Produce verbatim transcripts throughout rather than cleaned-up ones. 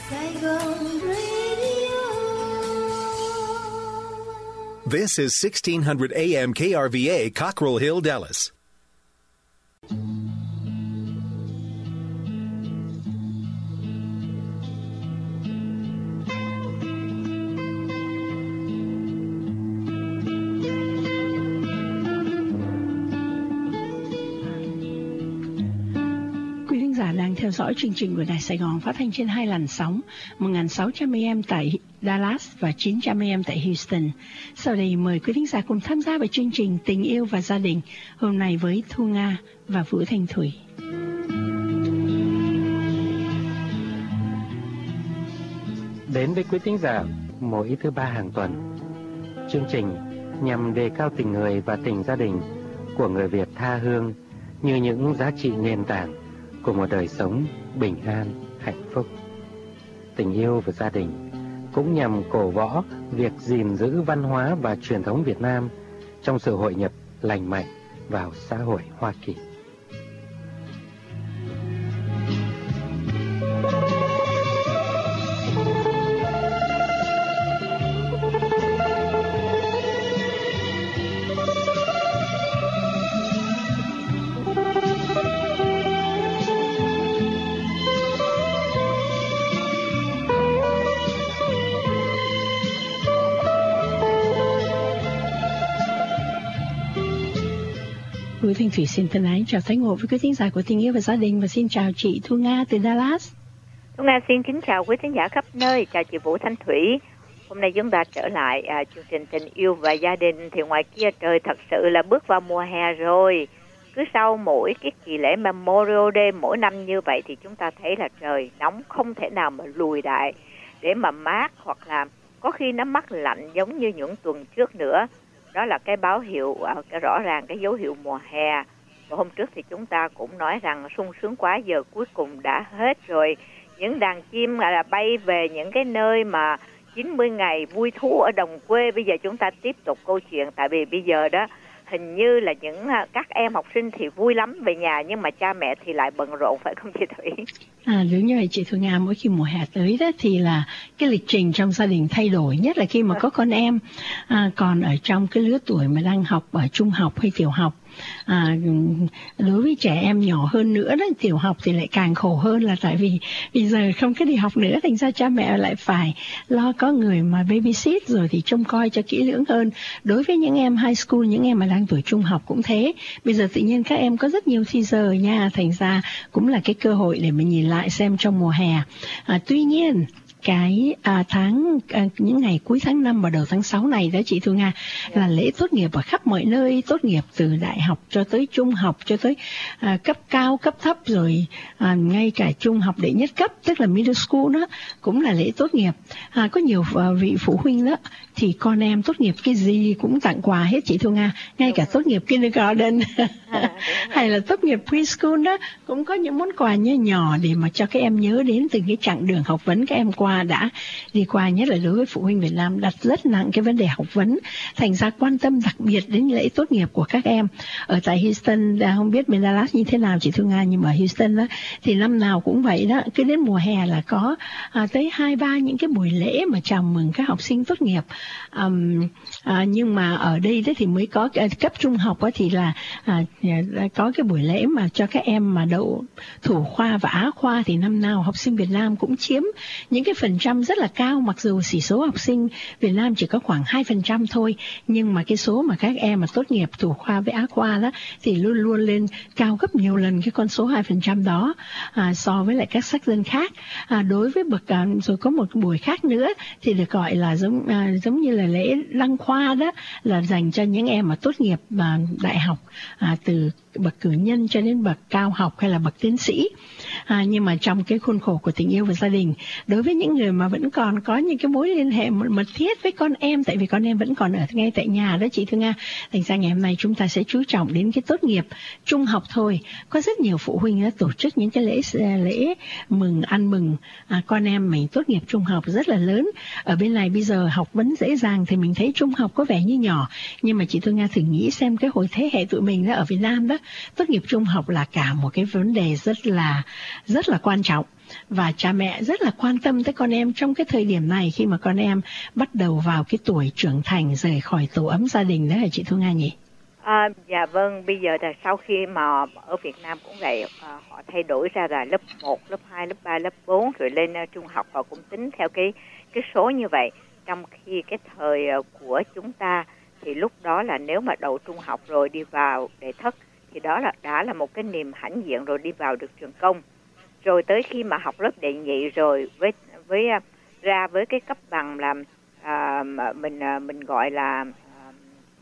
Saigon Radio. This is sixteen hundred A M K R V A, Cockrell Hill, Dallas. Giả đang theo dõi chương trình của Đài Sài Gòn phát thanh trên hai làn sóng một nghìn sáu trăm A M tại Dallas và chín trăm A M tại Houston. Sau đây mời quý thính giả cùng tham gia vào chương trình Tình yêu và gia đình hôm nay với Thu Nga và Vũ Thanh Thủy. Đến với quý thính giả mỗi thứ ba hàng tuần, chương trình nhằm đề cao tình người và tình gia đình của người Việt tha hương như những giá trị nền tảng của một đời sống bình an, hạnh phúc. Tình yêu và gia đình cũng nhằm cổ võ việc gìn giữ văn hóa và truyền thống Việt Nam trong sự hội nhập lành mạnh vào xã hội Hoa Kỳ. Vũ Thanh Thủy xin thân ái chào tái ngộ với quý thính giả của Tình yêu và gia đình và xin chào chị Thu Nga từ Dallas. Thu Nga xin kính chào quý thính giả khắp nơi, chào chị Vũ Thanh Thủy. Hôm nay chúng ta trở lại à, chương trình Tình yêu và gia đình. Thì ngoài kia trời thật sự là bước vào mùa hè rồi. Cứ sau mỗi cái kỳ lễ Memorial Day mỗi năm như vậy thì chúng ta thấy là trời nóng không thể nào mà lùi lại để mà mát, hoặc là có khi nó mát lạnh giống như những tuần trước nữa. Đó là cái báo hiệu, cái rõ ràng cái dấu hiệu mùa hè. Và hôm trước thì chúng ta cũng nói rằng sung sướng quá, giờ cuối cùng đã hết rồi. Những đàn chim là bay về những cái nơi mà chín mươi ngày vui thú ở đồng quê. Bây giờ chúng ta tiếp tục câu chuyện, tại vì bây giờ đó hình như là những các em học sinh thì vui lắm về nhà, nhưng mà cha mẹ thì lại bận rộn, phải không chị Thủy? À, đúng như vậy chị Thu Nga, mỗi khi mùa hè tới đó thì là cái lịch trình trong gia đình thay đổi, nhất là khi mà có con em à, còn ở trong cái lứa tuổi mà đang học ở trung học hay tiểu học. À, đối với trẻ em nhỏ hơn nữa đó, tiểu học thì lại càng khổ hơn, là tại vì bây giờ không có đi học nữa, thành ra cha mẹ lại phải lo có người mà babysit rồi thì trông coi cho kỹ lưỡng hơn. Đối với những em high school, những em mà đang tuổi trung học cũng thế. Bây giờ tự nhiên các em có rất nhiều thì giờ nha, thành ra cũng là cái cơ hội để mình nhìn lại xem trong mùa hè. À, tuy nhiên cái à, tháng à, những ngày cuối tháng năm và đầu tháng sáu này đó chị Thu Nga, yeah. là lễ tốt nghiệp ở khắp mọi nơi, tốt nghiệp từ đại học cho tới trung học cho tới à, cấp cao, cấp thấp, rồi à, ngay cả trung học đệ nhất cấp, tức là middle school đó cũng là lễ tốt nghiệp. À, có nhiều à, vị phụ huynh đó thì con em tốt nghiệp cái gì cũng tặng quà hết chị Thu Nga, ngay cả tốt nghiệp kindergarten à, hay là tốt nghiệp preschool đó cũng có những món quà nhỏ nhỏ để mà cho các em nhớ đến từng cái chặng đường học vấn các em qua đã đi qua. Nhất là đối với phụ huynh Việt Nam đặt rất nặng cái vấn đề học vấn, thành ra quan tâm đặc biệt đến lễ tốt nghiệp của các em. Ở tại Houston, không biết bên Dallas như thế nào chị Thu Nga, nhưng mà ở Houston đó thì năm nào cũng vậy đó, cứ đến mùa hè là có à, tới hai ba những cái buổi lễ mà chào mừng các học sinh tốt nghiệp. Um, à, nhưng mà ở đây đó thì mới có à, cấp trung học đó thì là à, có cái buổi lễ mà cho các em mà đậu thủ khoa và á khoa, thì năm nào học sinh Việt Nam cũng chiếm những cái phần trăm rất là cao, mặc dù chỉ số học sinh Việt Nam chỉ có khoảng hai phần trăm thôi, nhưng mà cái số mà các em mà tốt nghiệp thủ khoa với á khoa đó thì luôn luôn lên cao gấp nhiều lần cái con số hai phần trăm đó à, so với lại các sắc dân khác. À, đối với bậc à, rồi có một buổi khác nữa thì được gọi là giống à, giống như là lễ đăng khoa đó, là dành cho những em mà tốt nghiệp à, đại học à, từ bậc cử nhân cho đến bậc cao học hay là bậc tiến sĩ. À, nhưng mà trong cái khuôn khổ của tình yêu và gia đình, đối với những người mà vẫn còn có những cái mối liên hệ mật thiết với con em, tại vì con em vẫn còn ở ngay tại nhà đó chị Thương Nga, thành ra ngày hôm nay chúng ta sẽ chú trọng đến cái tốt nghiệp trung học thôi. Có rất nhiều phụ huynh đã tổ chức những cái lễ lễ mừng ăn mừng à, con em mình tốt nghiệp trung học rất là lớn. Ở bên này bây giờ học vấn dễ dàng thì mình thấy trung học có vẻ như nhỏ, nhưng mà chị Thương Nga thử nghĩ xem cái hồi thế hệ tụi mình đó ở Việt Nam đó, tốt nghiệp trung học là cả một cái vấn đề rất là rất là quan trọng. và cha mẹ rất là quan tâm tới con em trong cái thời điểm này khi mà con em bắt đầu vào cái tuổi trưởng thành, rời khỏi tổ ấm gia đình đó hả chị Thu Nga nhỉ? À, dạ vâng, bây giờ là sau khi mà ở Việt Nam cũng vậy, à, họ thay đổi ra là lớp một, lớp hai, lớp ba, lớp bốn rồi lên uh, trung học, họ cũng tính theo cái cái số như vậy. Trong khi cái thời uh, của chúng ta thì lúc đó là nếu mà đậu trung học rồi đi vào đệ thất thì đó là đã là một cái niềm hãnh diện rồi, đi vào được trường công. Rồi tới khi mà học lớp đệ nhị rồi với với uh, ra với cái cấp bằng là uh, mình uh, mình gọi là uh,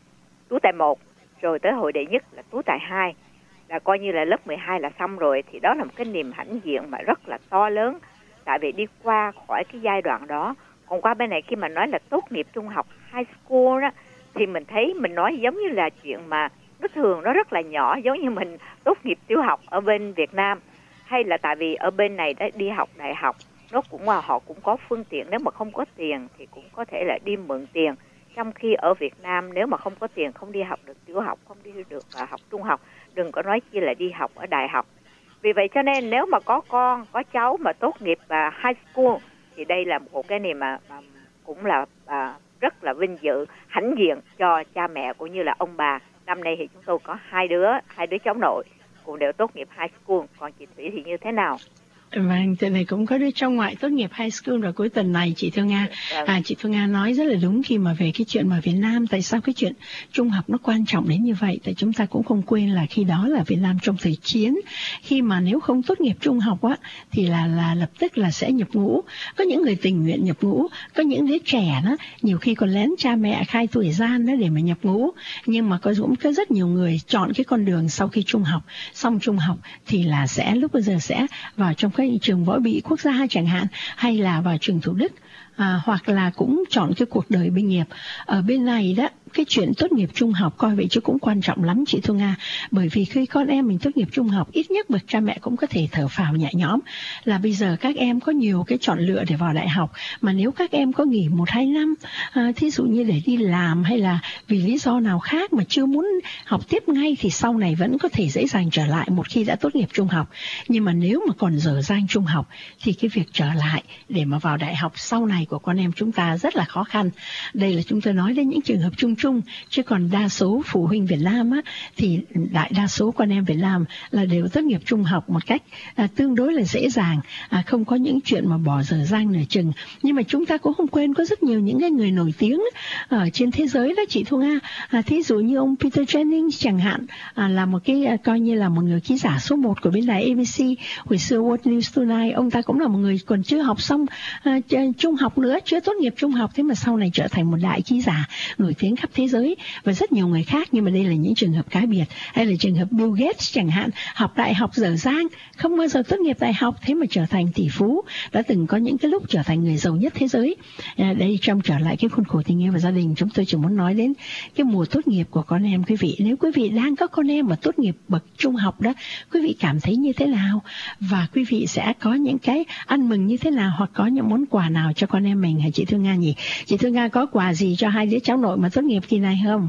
tú tài một, rồi tới hội đệ nhất là tú tài hai, là coi như là lớp mười hai là xong rồi, thì đó là một cái niềm hãnh diện mà rất là to lớn, tại vì đi qua khỏi cái giai đoạn đó. Còn qua bên này khi mà nói là tốt nghiệp trung học high school đó, thì mình thấy mình nói giống như là chuyện mà nó thường, nó rất là nhỏ, giống như mình tốt nghiệp tiểu học ở bên Việt Nam, hay là tại vì ở bên này đã đi học đại học, nó cũng là họ cũng có phương tiện, nếu mà không có tiền thì cũng có thể là đi mượn tiền. Trong khi ở Việt Nam nếu mà không có tiền, không đi học được tiểu học, không đi được uh, học trung học, đừng có nói chi là đi học ở đại học. Vì vậy cho nên nếu mà có con, có cháu mà tốt nghiệp uh, high school thì đây là một cái niềm mà, mà cũng là uh, rất là vinh dự, hãnh diện cho cha mẹ cũng như là ông bà. Năm nay thì chúng tôi có hai đứa, hai đứa cháu nội cũng đều tốt nghiệp high school. Còn chị Thủy thì như thế nào? Vâng, tuần này cũng có đứa trong ngoại tốt nghiệp high school rồi cuối tuần này chị Thu Nga. À, chị Thu Nga nói rất là đúng khi mà về cái chuyện mà Việt Nam, tại sao cái chuyện trung học nó quan trọng đến như vậy. Tại chúng ta cũng không quên là khi đó là Việt Nam trong thời chiến, khi mà nếu không tốt nghiệp trung học á thì là là lập tức là sẽ nhập ngũ. Có những người tình nguyện nhập ngũ, có những đứa trẻ đó nhiều khi còn lén cha mẹ khai tuổi gian đó để mà nhập ngũ. Nhưng mà có cũng có rất nhiều người chọn cái con đường sau khi trung học, xong trung học thì là sẽ lúc bây giờ sẽ vào trong cái trường võ bị quốc gia chẳng hạn, hay là vào trường Thủ Đức, à, hoặc là cũng chọn cái cuộc đời binh nghiệp. Ở bên này đó, cái chuyện tốt nghiệp trung học coi vậy chứ cũng quan trọng lắm chị Thu Nga, bởi vì khi con em mình tốt nghiệp trung học, ít nhất bậc cha mẹ cũng có thể thở phào nhẹ nhõm là bây giờ các em có nhiều cái chọn lựa để vào đại học. Mà nếu các em có nghỉ một hai năm, à, thí dụ như để đi làm hay là vì lý do nào khác mà chưa muốn học tiếp ngay, thì sau này vẫn có thể dễ dàng trở lại một khi đã tốt nghiệp trung học. Nhưng mà nếu mà còn dở dang trung học thì cái việc trở lại để mà vào đại học sau này của con em chúng ta rất là khó khăn. Đây là chúng tôi nói đến những trường hợp chung chung, chứ còn đa số phụ huynh Việt Nam á, thì đại đa số con em Việt Nam là đều tốt nghiệp trung học một cách à, tương đối là dễ dàng, à, không có những chuyện mà bỏ dở dang nửa chừng. Nhưng mà chúng ta cũng không quên có rất nhiều những cái người nổi tiếng ở trên thế giới đó chị Thu Nga, à, thí dụ như ông Peter Jennings chẳng hạn, à, là một cái à, coi như là một người ký giả số một của bên đài a bê xê hồi xưa World News Tonight. Ông ta cũng là một người còn chưa học xong à, trung học nữa, chưa tốt nghiệp trung học, thế mà sau này trở thành một đại ký giả nổi tiếng khắp thế giới, và rất nhiều người khác. Nhưng mà đây là những trường hợp cá biệt. Hay là trường hợp Bill Gates chẳng hạn, học đại học dở dang, không bao giờ tốt nghiệp đại học, thế mà trở thành tỷ phú, đã từng có những cái lúc trở thành người giàu nhất thế giới. À, đây trong trở lại cái khuôn khổ tình yêu và gia đình, chúng tôi chỉ muốn nói đến cái mùa tốt nghiệp của con em quý vị. Nếu quý vị đang có con em mà tốt nghiệp bậc trung học đó, quý vị cảm thấy như thế nào, và quý vị sẽ có những cái ăn mừng như thế nào, hoặc có những món quà nào cho con em mình hả chị Thu Nga nhỉ? Chị Thu Nga có quà gì cho hai đứa cháu nội mà tốt nghiệp kỳ này không?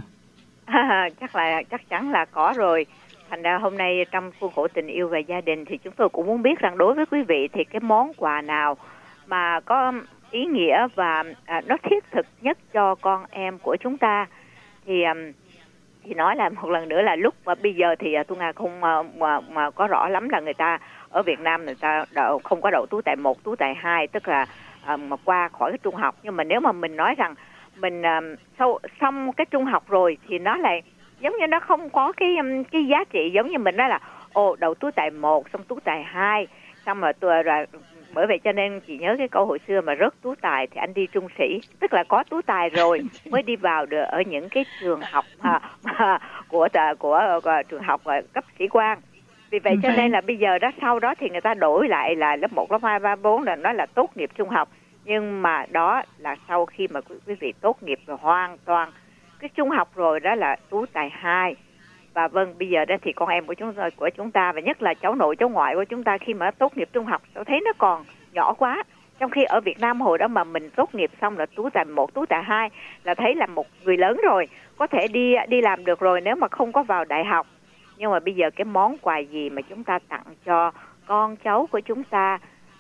À, chắc là chắc chắn là có rồi. Thành ra hôm nay trong khuôn khổ tình yêu và gia đình thì chúng tôi cũng muốn biết rằng đối với quý vị thì cái món quà nào mà có ý nghĩa và à, nó thiết thực nhất cho con em của chúng ta. Thì um, thì nói là một lần nữa là lúc mà bây giờ thì uh, Thu Nga không uh, mà, mà có rõ lắm là người ta ở Việt Nam người ta đậu, không có đậu tú tài một, tú tài hai, tức là uh, mà qua khỏi cái trung học. Nhưng mà nếu mà mình nói rằng mình uh, sau xong cái trung học rồi thì nó lại giống như nó không có cái um, cái giá trị, giống như mình nói là ồ đậu tú tài một xong tú tài hai xong rồi tôi rồi. Bởi vậy cho nên chị nhớ cái câu hồi xưa mà rớt tú tài thì anh đi trung sĩ, tức là có tú tài rồi mới đi vào được ở những cái trường học à, à, của, của, của, của trường học cấp sĩ quan. Vì vậy cho nên là bây giờ đó sau đó thì người ta đổi lại là lớp một, lớp hai, ba, bốn là nói là tốt nghiệp trung học. Nhưng mà đó là sau khi mà quý, quý vị tốt nghiệp rồi hoàn toàn cái trung học rồi, đó là tú tài hai. Và vâng, bây giờ đó thì con em của chúng của chúng ta và nhất là cháu nội cháu ngoại của chúng ta khi mà tốt nghiệp trung học, tôi thấy nó còn nhỏ quá. Trong khi ở Việt Nam hồi đó mà mình tốt nghiệp xong là tú tài một, tú tài hai là thấy là một người lớn rồi, có thể đi đi làm được rồi nếu mà không có vào đại học. Nhưng mà bây giờ cái món quà gì mà chúng ta tặng cho con cháu của chúng ta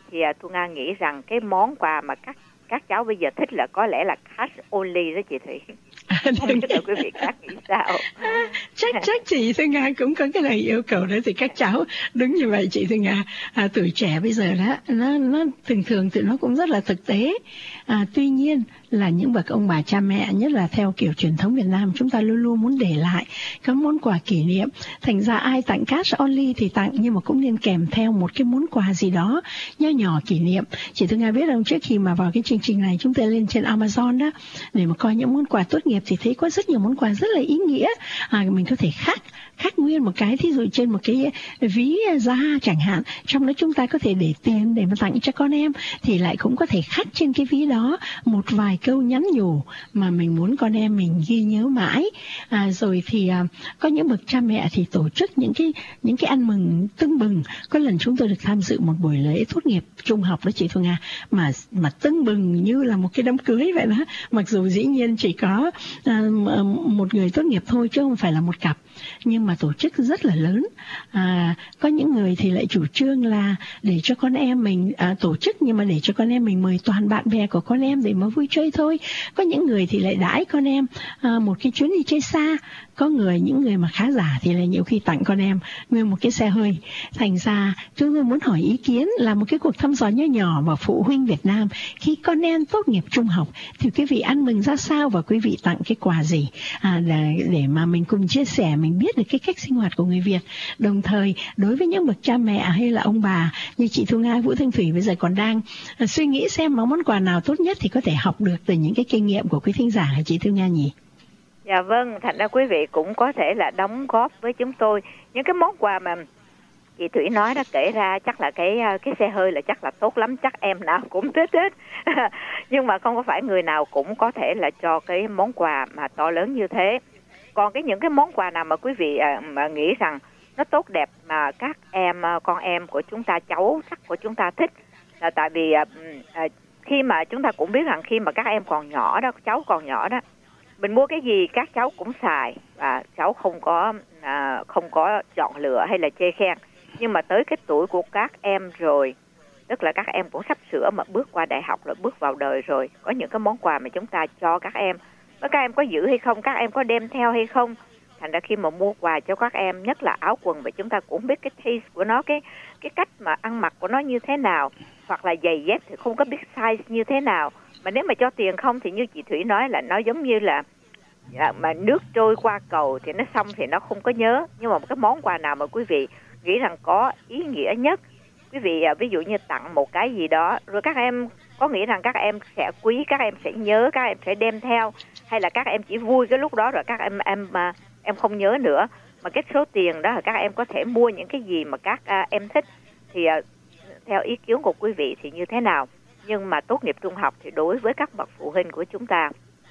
thì à, Thu Nga nghĩ rằng cái món quà mà các các cháu bây giờ thích là có lẽ là cash only đó chị Thủy. Không biết là quý vị khác nghĩ sao? chắc chắc chị Thư Nga cũng có cái lời yêu cầu đó thì các cháu đúng như vậy chị Thư Nga. À, tuổi trẻ bây giờ đó nó nó thường thường thì nó cũng rất là thực tế. À, tuy nhiên là những bậc ông bà cha mẹ, nhất là theo kiểu truyền thống Việt Nam, chúng ta luôn luôn muốn để lại các món quà kỷ niệm. Thành ra ai tặng cash only thì tặng, nhưng mà cũng nên kèm theo một cái món quà gì đó nho nhỏ kỷ niệm. Chị Thư Nga biết không, trước khi mà vào cái chương trình này chúng ta lên trên Amazon đó để mà coi những món quà tốt nghiệp thì thấy có rất nhiều món quà rất là ý nghĩa. À, mình có thể khắc khắc nguyên một cái, thí dụ trên một cái ví da chẳng hạn, trong đó chúng ta có thể để tiền để mà tặng cho con em, thì lại cũng có thể khắc trên cái ví đó một vài câu nhắn nhủ mà mình muốn con em mình ghi nhớ mãi. À, rồi thì à, có những bậc cha mẹ thì tổ chức những cái những cái ăn mừng tưng bừng. Có lần chúng tôi được tham dự một buổi lễ tốt nghiệp trung học đó chị Thu Nga, mà mà tưng bừng như là một cái đám cưới vậy đó. Mặc dù dĩ nhiên chỉ có à, một người tốt nghiệp thôi chứ không phải là một cặp, nhưng mà tổ chức rất là lớn. À, có những người thì lại chủ trương là để cho con em mình à, tổ chức, nhưng mà để cho con em mình mời toàn bạn bè của con em để mà vui chơi thôi. Có những người thì lại đãi con em à, một cái chuyến đi chơi xa. Có người, những người mà khá giả thì là nhiều khi tặng con em nguyên một cái xe hơi. Thành ra chúng tôi muốn hỏi ý kiến là một cái cuộc thăm dò nhỏ nhỏ vào phụ huynh Việt Nam khi con em tốt nghiệp trung học thì quý vị ăn mừng ra sao và quý vị tặng cái quà gì, à, để, để mà mình cùng chia sẻ, mình biết được cái cách sinh hoạt của người Việt. Đồng thời đối với những bậc cha mẹ hay là ông bà như chị Thu Nga, Vũ Thanh Thủy bây giờ còn đang à, suy nghĩ xem món quà nào tốt nhất thì có thể học được từ những cái kinh nghiệm của quý thính giả hả chị Thu Nga nhỉ? Dạ vâng, thành ra quý vị cũng có thể là đóng góp với chúng tôi những cái món quà mà chị Thủy nói đó, kể ra chắc là cái cái xe hơi là chắc là tốt lắm, chắc em nào cũng thích hết. Nhưng mà không có phải người nào cũng có thể là cho cái món quà mà to lớn như thế. Còn cái những cái món quà nào mà quý vị à, mà nghĩ rằng nó tốt đẹp mà các em, con em của chúng ta, cháu sắc của chúng ta thích, là tại vì à, à, khi mà chúng ta cũng biết rằng khi mà các em còn nhỏ đó, cháu còn nhỏ đó, mình mua cái gì các cháu cũng xài và cháu không có à, không có chọn lựa hay là chê khen. Nhưng mà tới cái tuổi của các em rồi, tức là các em cũng sắp sửa mà bước qua đại học rồi, bước vào đời rồi, có những cái món quà mà chúng ta cho các em, và các em có giữ hay không, các em có đem theo hay không. Thành ra khi mà mua quà cho các em, nhất là áo quần, và chúng ta cũng biết cái taste của nó, cái cái cách mà ăn mặc của nó như thế nào, hoặc là giày dép thì không có biết size như thế nào. Mà nếu mà cho tiền không thì như chị Thủy nói là nó giống như là à, mà nước trôi qua cầu thì nó xong thì nó không có nhớ. Nhưng mà một cái món quà nào mà quý vị nghĩ rằng có ý nghĩa nhất, quý vị à, ví dụ như tặng một cái gì đó rồi các em có nghĩ rằng các em sẽ quý, các em sẽ nhớ, các em sẽ đem theo, hay là các em chỉ vui cái lúc đó rồi các em em mà em không nhớ nữa, mà cái số tiền đó là các em có thể mua những cái gì mà các à, em thích, thì à, theo ý kiến của quý vị thì như thế nào? Nhưng mà tốt nghiệp trung học thì đối với các bậc phụ huynh của chúng ta,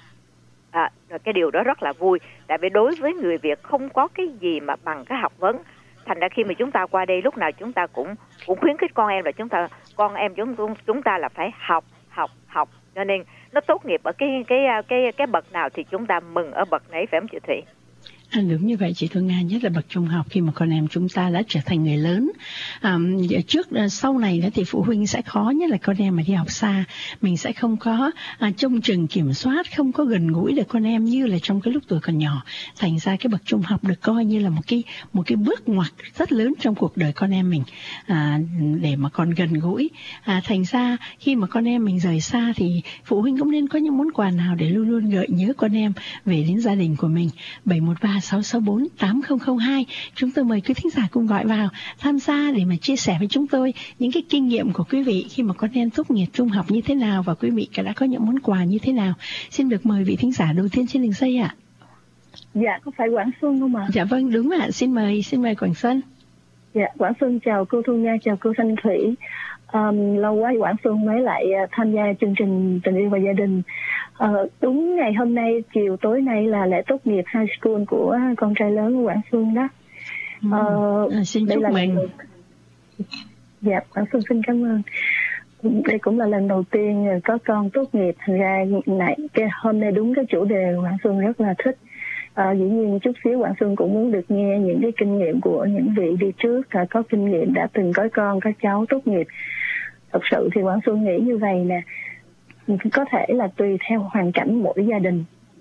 à, cái điều đó rất là vui, tại vì đối với người Việt không có cái gì mà bằng cái học vấn. Thành ra khi mà chúng ta qua đây, lúc nào chúng ta cũng cũng khuyến khích con em là chúng ta con em chúng chúng ta là phải học học học, cho nên nó tốt nghiệp ở cái cái cái cái bậc nào thì chúng ta mừng ở bậc nấy, phải không chị Thủy? À, đúng như vậy chị Thu Nga, nhất là bậc trung học khi mà con em chúng ta đã trở thành người lớn. À, trước sau này đó thì phụ huynh sẽ khó, nhất là con em mà đi học xa, mình sẽ không có à, trông chừng kiểm soát, không có gần gũi được con em như là trong cái lúc tuổi còn nhỏ. Thành ra cái bậc trung học được coi như là một cái một cái bước ngoặt rất lớn trong cuộc đời con em mình, à, để mà còn gần gũi. À, thành ra khi mà con em mình rời xa thì phụ huynh cũng nên có những món quà nào để luôn luôn gợi nhớ con em về đến gia đình của mình. bảy một ba sáu sáu bốn tám không không hai, chúng tôi mời quý thính giả cùng gọi vào tham gia để mà chia sẻ với chúng tôi những cái kinh nghiệm của quý vị khi mà con em tốt nghiệp trung học như thế nào, và quý vị đã có những món quà như thế nào. Xin được mời vị thính giả đầu tiên trên đường dây ạ. Dạ, có phải Quảng Xuân không ạ? Dạ vâng, đúng ạ. Xin mời, xin mời Quảng Xuân. Dạ, Quảng Xuân chào cô Thu Nga, chào cô Thanh Thủy. Um, lâu quá Quảng Xuân mới lại uh, tham gia chương trình Tình Yêu và Gia Đình. Uh, đúng ngày hôm nay, chiều tối nay là lễ tốt nghiệp high school của con trai lớn của Quảng Xuân đó. Uh, à, xin chúc mừng. Lần... Dạ, Quảng Xuân xin cảm ơn. Đây cũng là lần đầu tiên có con tốt nghiệp, thành ra này, cái hôm nay đúng cái chủ đề Quảng Xuân rất là thích. À, dĩ nhiên chút xíu Quảng Xuân cũng muốn được nghe những cái kinh nghiệm của những vị đi trước, à, có kinh nghiệm đã từng có con, có cháu tốt nghiệp. thật sự thì Quảng Xuân nghĩ như vậy nè, có thể là tùy theo hoàn cảnh mỗi gia đình,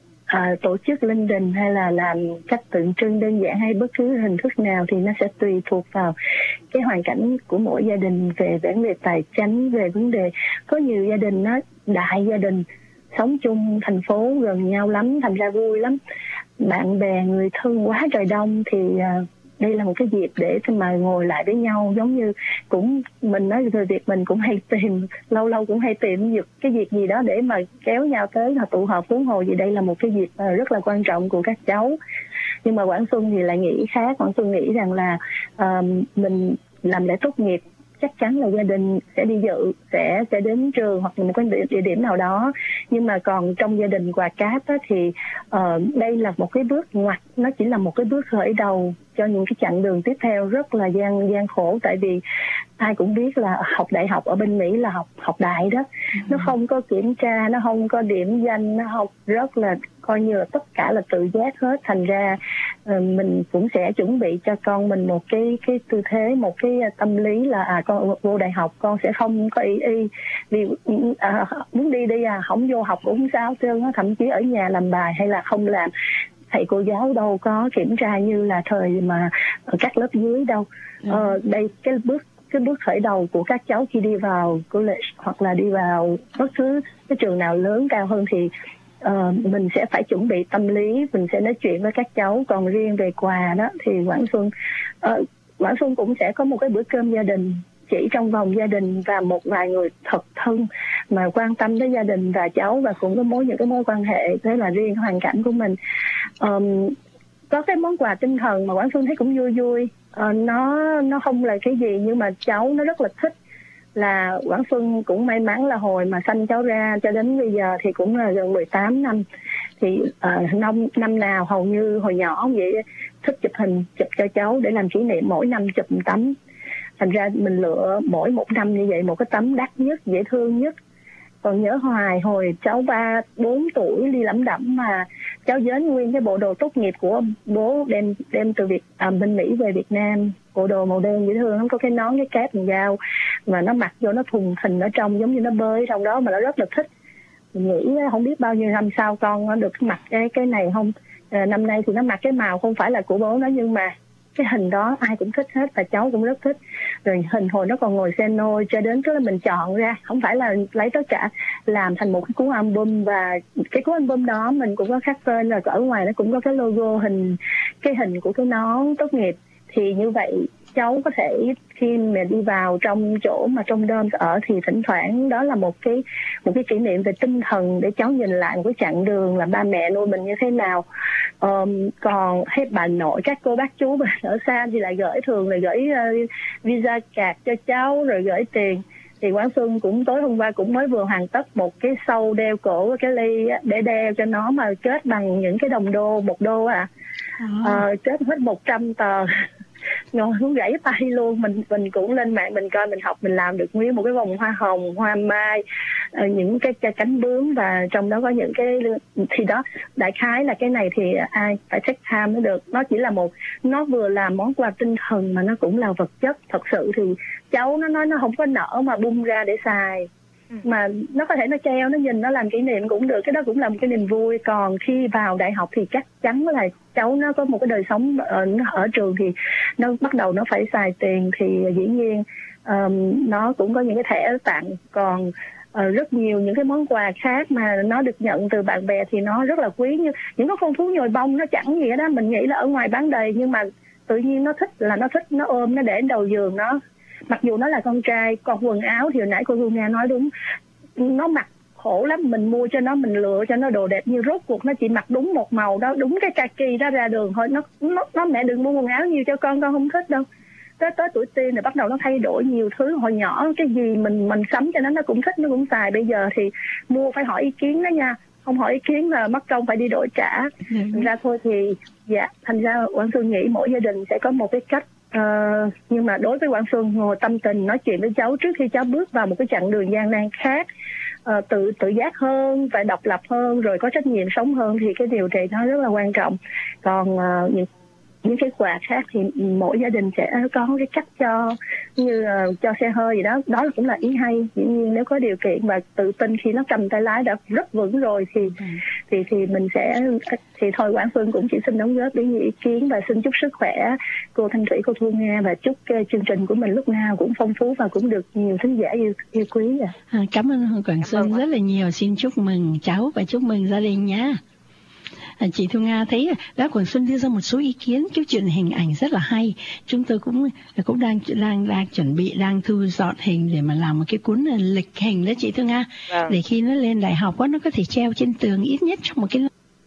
à, tổ chức linh đình hay là làm cách tượng trưng đơn giản hay bất cứ hình thức nào thì nó sẽ tùy thuộc vào cái hoàn cảnh của mỗi gia đình về vấn đề tài chính, về vấn đề có nhiều gia đình nó đại gia đình sống chung thành phố gần nhau lắm, thành ra vui lắm, bạn bè người thân quá trời đông thì uh, đây là một cái dịp để mà ngồi lại với nhau, giống như cũng mình nói người Việt mình cũng hay tìm, lâu lâu cũng hay tìm cái dịp gì đó để mà kéo nhau tới và tụ họp, huống hồ gì đây là một cái dịp rất là quan trọng của các cháu. Nhưng mà Quảng Xuân thì lại nghĩ khác. Quảng Xuân nghĩ rằng là uh, mình làm lễ tốt nghiệp chắc chắn là gia đình sẽ đi dự, sẽ sẽ đến trường hoặc là một cái địa, địa điểm nào đó. Nhưng mà còn trong gia đình quà cáp á, thì uh, đây là một cái bước ngoặt, nó chỉ là một cái bước khởi đầu cho những cái chặng đường tiếp theo rất là gian gian khổ. Tại vì ai cũng biết là học đại học ở bên Mỹ là học học đại đó, ừ. Nó không có kiểm tra, nó không có điểm danh, nó học rất là coi như là tất cả là tự giác hết. Thành ra uh, mình cũng sẽ chuẩn bị cho con mình một cái cái tư thế, một cái tâm lý là à con vô đại học con sẽ không có y y vì à, muốn đi đi à không vô học cũng không sao trơn á, thậm chí ở nhà làm bài hay là không làm thầy cô giáo đâu có kiểm tra như là thời mà ở các lớp dưới đâu. Ừ. Ờ, đây cái bước cái bước khởi đầu của các cháu khi đi vào college hoặc là đi vào bất cứ cái trường nào lớn cao hơn thì uh, mình sẽ phải chuẩn bị tâm lý, mình sẽ nói chuyện với các cháu. Còn riêng về quà đó thì Quảng Xuân uh, Quảng Xuân cũng sẽ có một cái bữa cơm gia đình chỉ trong vòng gia đình và một vài người thật thân mà quan tâm tới gia đình và cháu và cũng có mối những cái mối quan hệ. Thế là riêng hoàn cảnh của mình um, có cái món quà tinh thần mà Quảng Xuân thấy cũng vui vui. Uh, nó nó không là cái gì nhưng mà cháu nó rất là thích. Là Quảng Xuân cũng may mắn là hồi mà sanh cháu ra cho đến bây giờ thì cũng là gần mười tám năm. Thì uh, năm, năm nào hầu như hồi nhỏ vậy thích chụp hình, chụp cho cháu để làm kỷ niệm, mỗi năm chụp một tấm. Thành ra mình lựa mỗi một năm như vậy một cái tấm đắt nhất, dễ thương nhất. Còn nhớ hoài hồi cháu ba, bốn tuổi đi lẩm đẩm mà cháu dến nguyên cái bộ đồ tốt nghiệp của bố đem đem từ Việt à, bên Mỹ về Việt Nam. Bộ đồ màu đen dễ thương, nó có cái nón, cái cáp bằng dao mà nó mặc vô nó thùng thình ở trong giống như nó bơi trong đó mà nó rất là thích. Mình nghĩ không biết bao nhiêu năm sau con nó được mặc cái cái này không. À, năm nay thì nó mặc cái màu không phải là của bố nó nhưng mà cái hình đó ai cũng thích hết và cháu cũng rất thích. Rồi hình hồi nó còn ngồi xe nôi cho đến cái là mình chọn ra, không phải là lấy tất cả, làm thành một cái cuốn album và cái cuốn album đó mình cũng có khắc tên, rồi ở ngoài nó cũng có cái logo hình cái hình của cái nón tốt nghiệp. Thì như vậy cháu có thể khi mà đi vào trong chỗ mà trong đơm ở thì thỉnh thoảng đó là một cái một cái kỷ niệm về tinh thần để cháu nhìn lại một cái chặng đường là ba mẹ nuôi mình như thế nào. Um, còn hết bà nội các cô bác chú mà ở xa thì lại gửi thường là gửi uh, visa card cho cháu rồi gửi tiền. Thì Quảng Xuân cũng tối hôm qua cũng mới vừa hoàn tất một cái sâu đeo cổ cái ly để đeo cho nó mà kết bằng những cái đồng đô, một đô à, à. Uh, kết hết một trăm tờ. Ngon cũng gãy tay luôn. Mình mình cũng lên mạng mình coi, mình học mình làm được nguyên một cái vòng hoa hồng, hoa mai, uh, những cái, cái cánh bướm và trong đó có những cái thì đó đại khái là cái này thì ai phải take time mới được. Nó chỉ là một, nó vừa là món quà tinh thần mà nó cũng là vật chất. Thật sự thì cháu nó nói nó không có nở mà bung ra để xài, ừ. mà nó có thể nó treo, nó nhìn nó làm kỷ niệm cũng được, cái đó cũng là một cái niềm vui. Còn khi vào đại học thì chắc chắn là cháu nó có một cái đời sống ở, ở trường thì nó bắt đầu nó phải xài tiền thì dĩ nhiên um, nó cũng có những cái thẻ tặng. Còn uh, rất nhiều những cái món quà khác mà nó được nhận từ bạn bè thì nó rất là quý, như những cái phong thú nhồi bông nó chẳng gì đó, mình nghĩ là ở ngoài bán đầy nhưng mà tự nhiên nó thích là nó thích, nó ôm nó để đầu giường nó. Mặc dù nó là con trai, còn quần áo thì hồi nãy cô Hương Nga nói đúng, nó mặc khổ lắm, mình mua cho nó, mình lựa cho nó đồ đẹp như rốt cuộc nó chỉ mặc đúng một màu đó, đúng cái kaki đó ra đường thôi. Nó nó, nó mẹ đừng mua quần áo nhiều cho con, con không thích đâu. Tới tới tuổi teen rồi bắt đầu nó thay đổi nhiều thứ. Hồi nhỏ cái gì mình mình sắm cho nó nó cũng thích, nó cũng xài. Bây giờ thì mua phải hỏi ý kiến đó nha, không hỏi ý kiến là mất công phải đi đổi trả. Ừ. Thành ra thôi thì dạ, thành ra Quảng Xuân nghĩ mỗi gia đình sẽ có một cái cách. Uh, nhưng mà đối với Quảng Xuân ngồi tâm tình nói chuyện với cháu trước khi cháu bước vào một cái chặng đường gian nan khác, uh, tự tự giác hơn và độc lập hơn rồi có trách nhiệm sống hơn thì cái điều này nó rất là quan trọng. Còn uh, những những cái quà khác thì mỗi gia đình sẽ có cái cách cho, như uh, cho xe hơi gì đó, đó cũng là ý hay. Dĩ nhiên nếu có điều kiện và tự tin khi nó cầm tay lái đã rất vững rồi thì ừ. thì thì mình sẽ thì thôi Quảng Phương cũng chỉ xin đóng góp những ý kiến và xin chúc sức khỏe cô Thanh Thủy, cô Thu Nga, và chúc uh, chương trình của mình lúc nào cũng phong phú và cũng được nhiều thính giả yêu, yêu quý. À, cảm ơn Quảng Xuân rất là nhiều, xin chúc mừng cháu và chúc mừng gia đình nhé. À, chị Thu Nga thấy đã Quảng Xuân đưa ra một số ý kiến cái chuyện hình ảnh rất là hay. Chúng tôi cũng cũng đang đang đang chuẩn bị đang thu dọn hình để mà làm một cái cuốn lịch hình đó chị Thu Nga. Vâng. Để khi nó lên đại học đó, nó có thể treo trên tường ít nhất trong một cái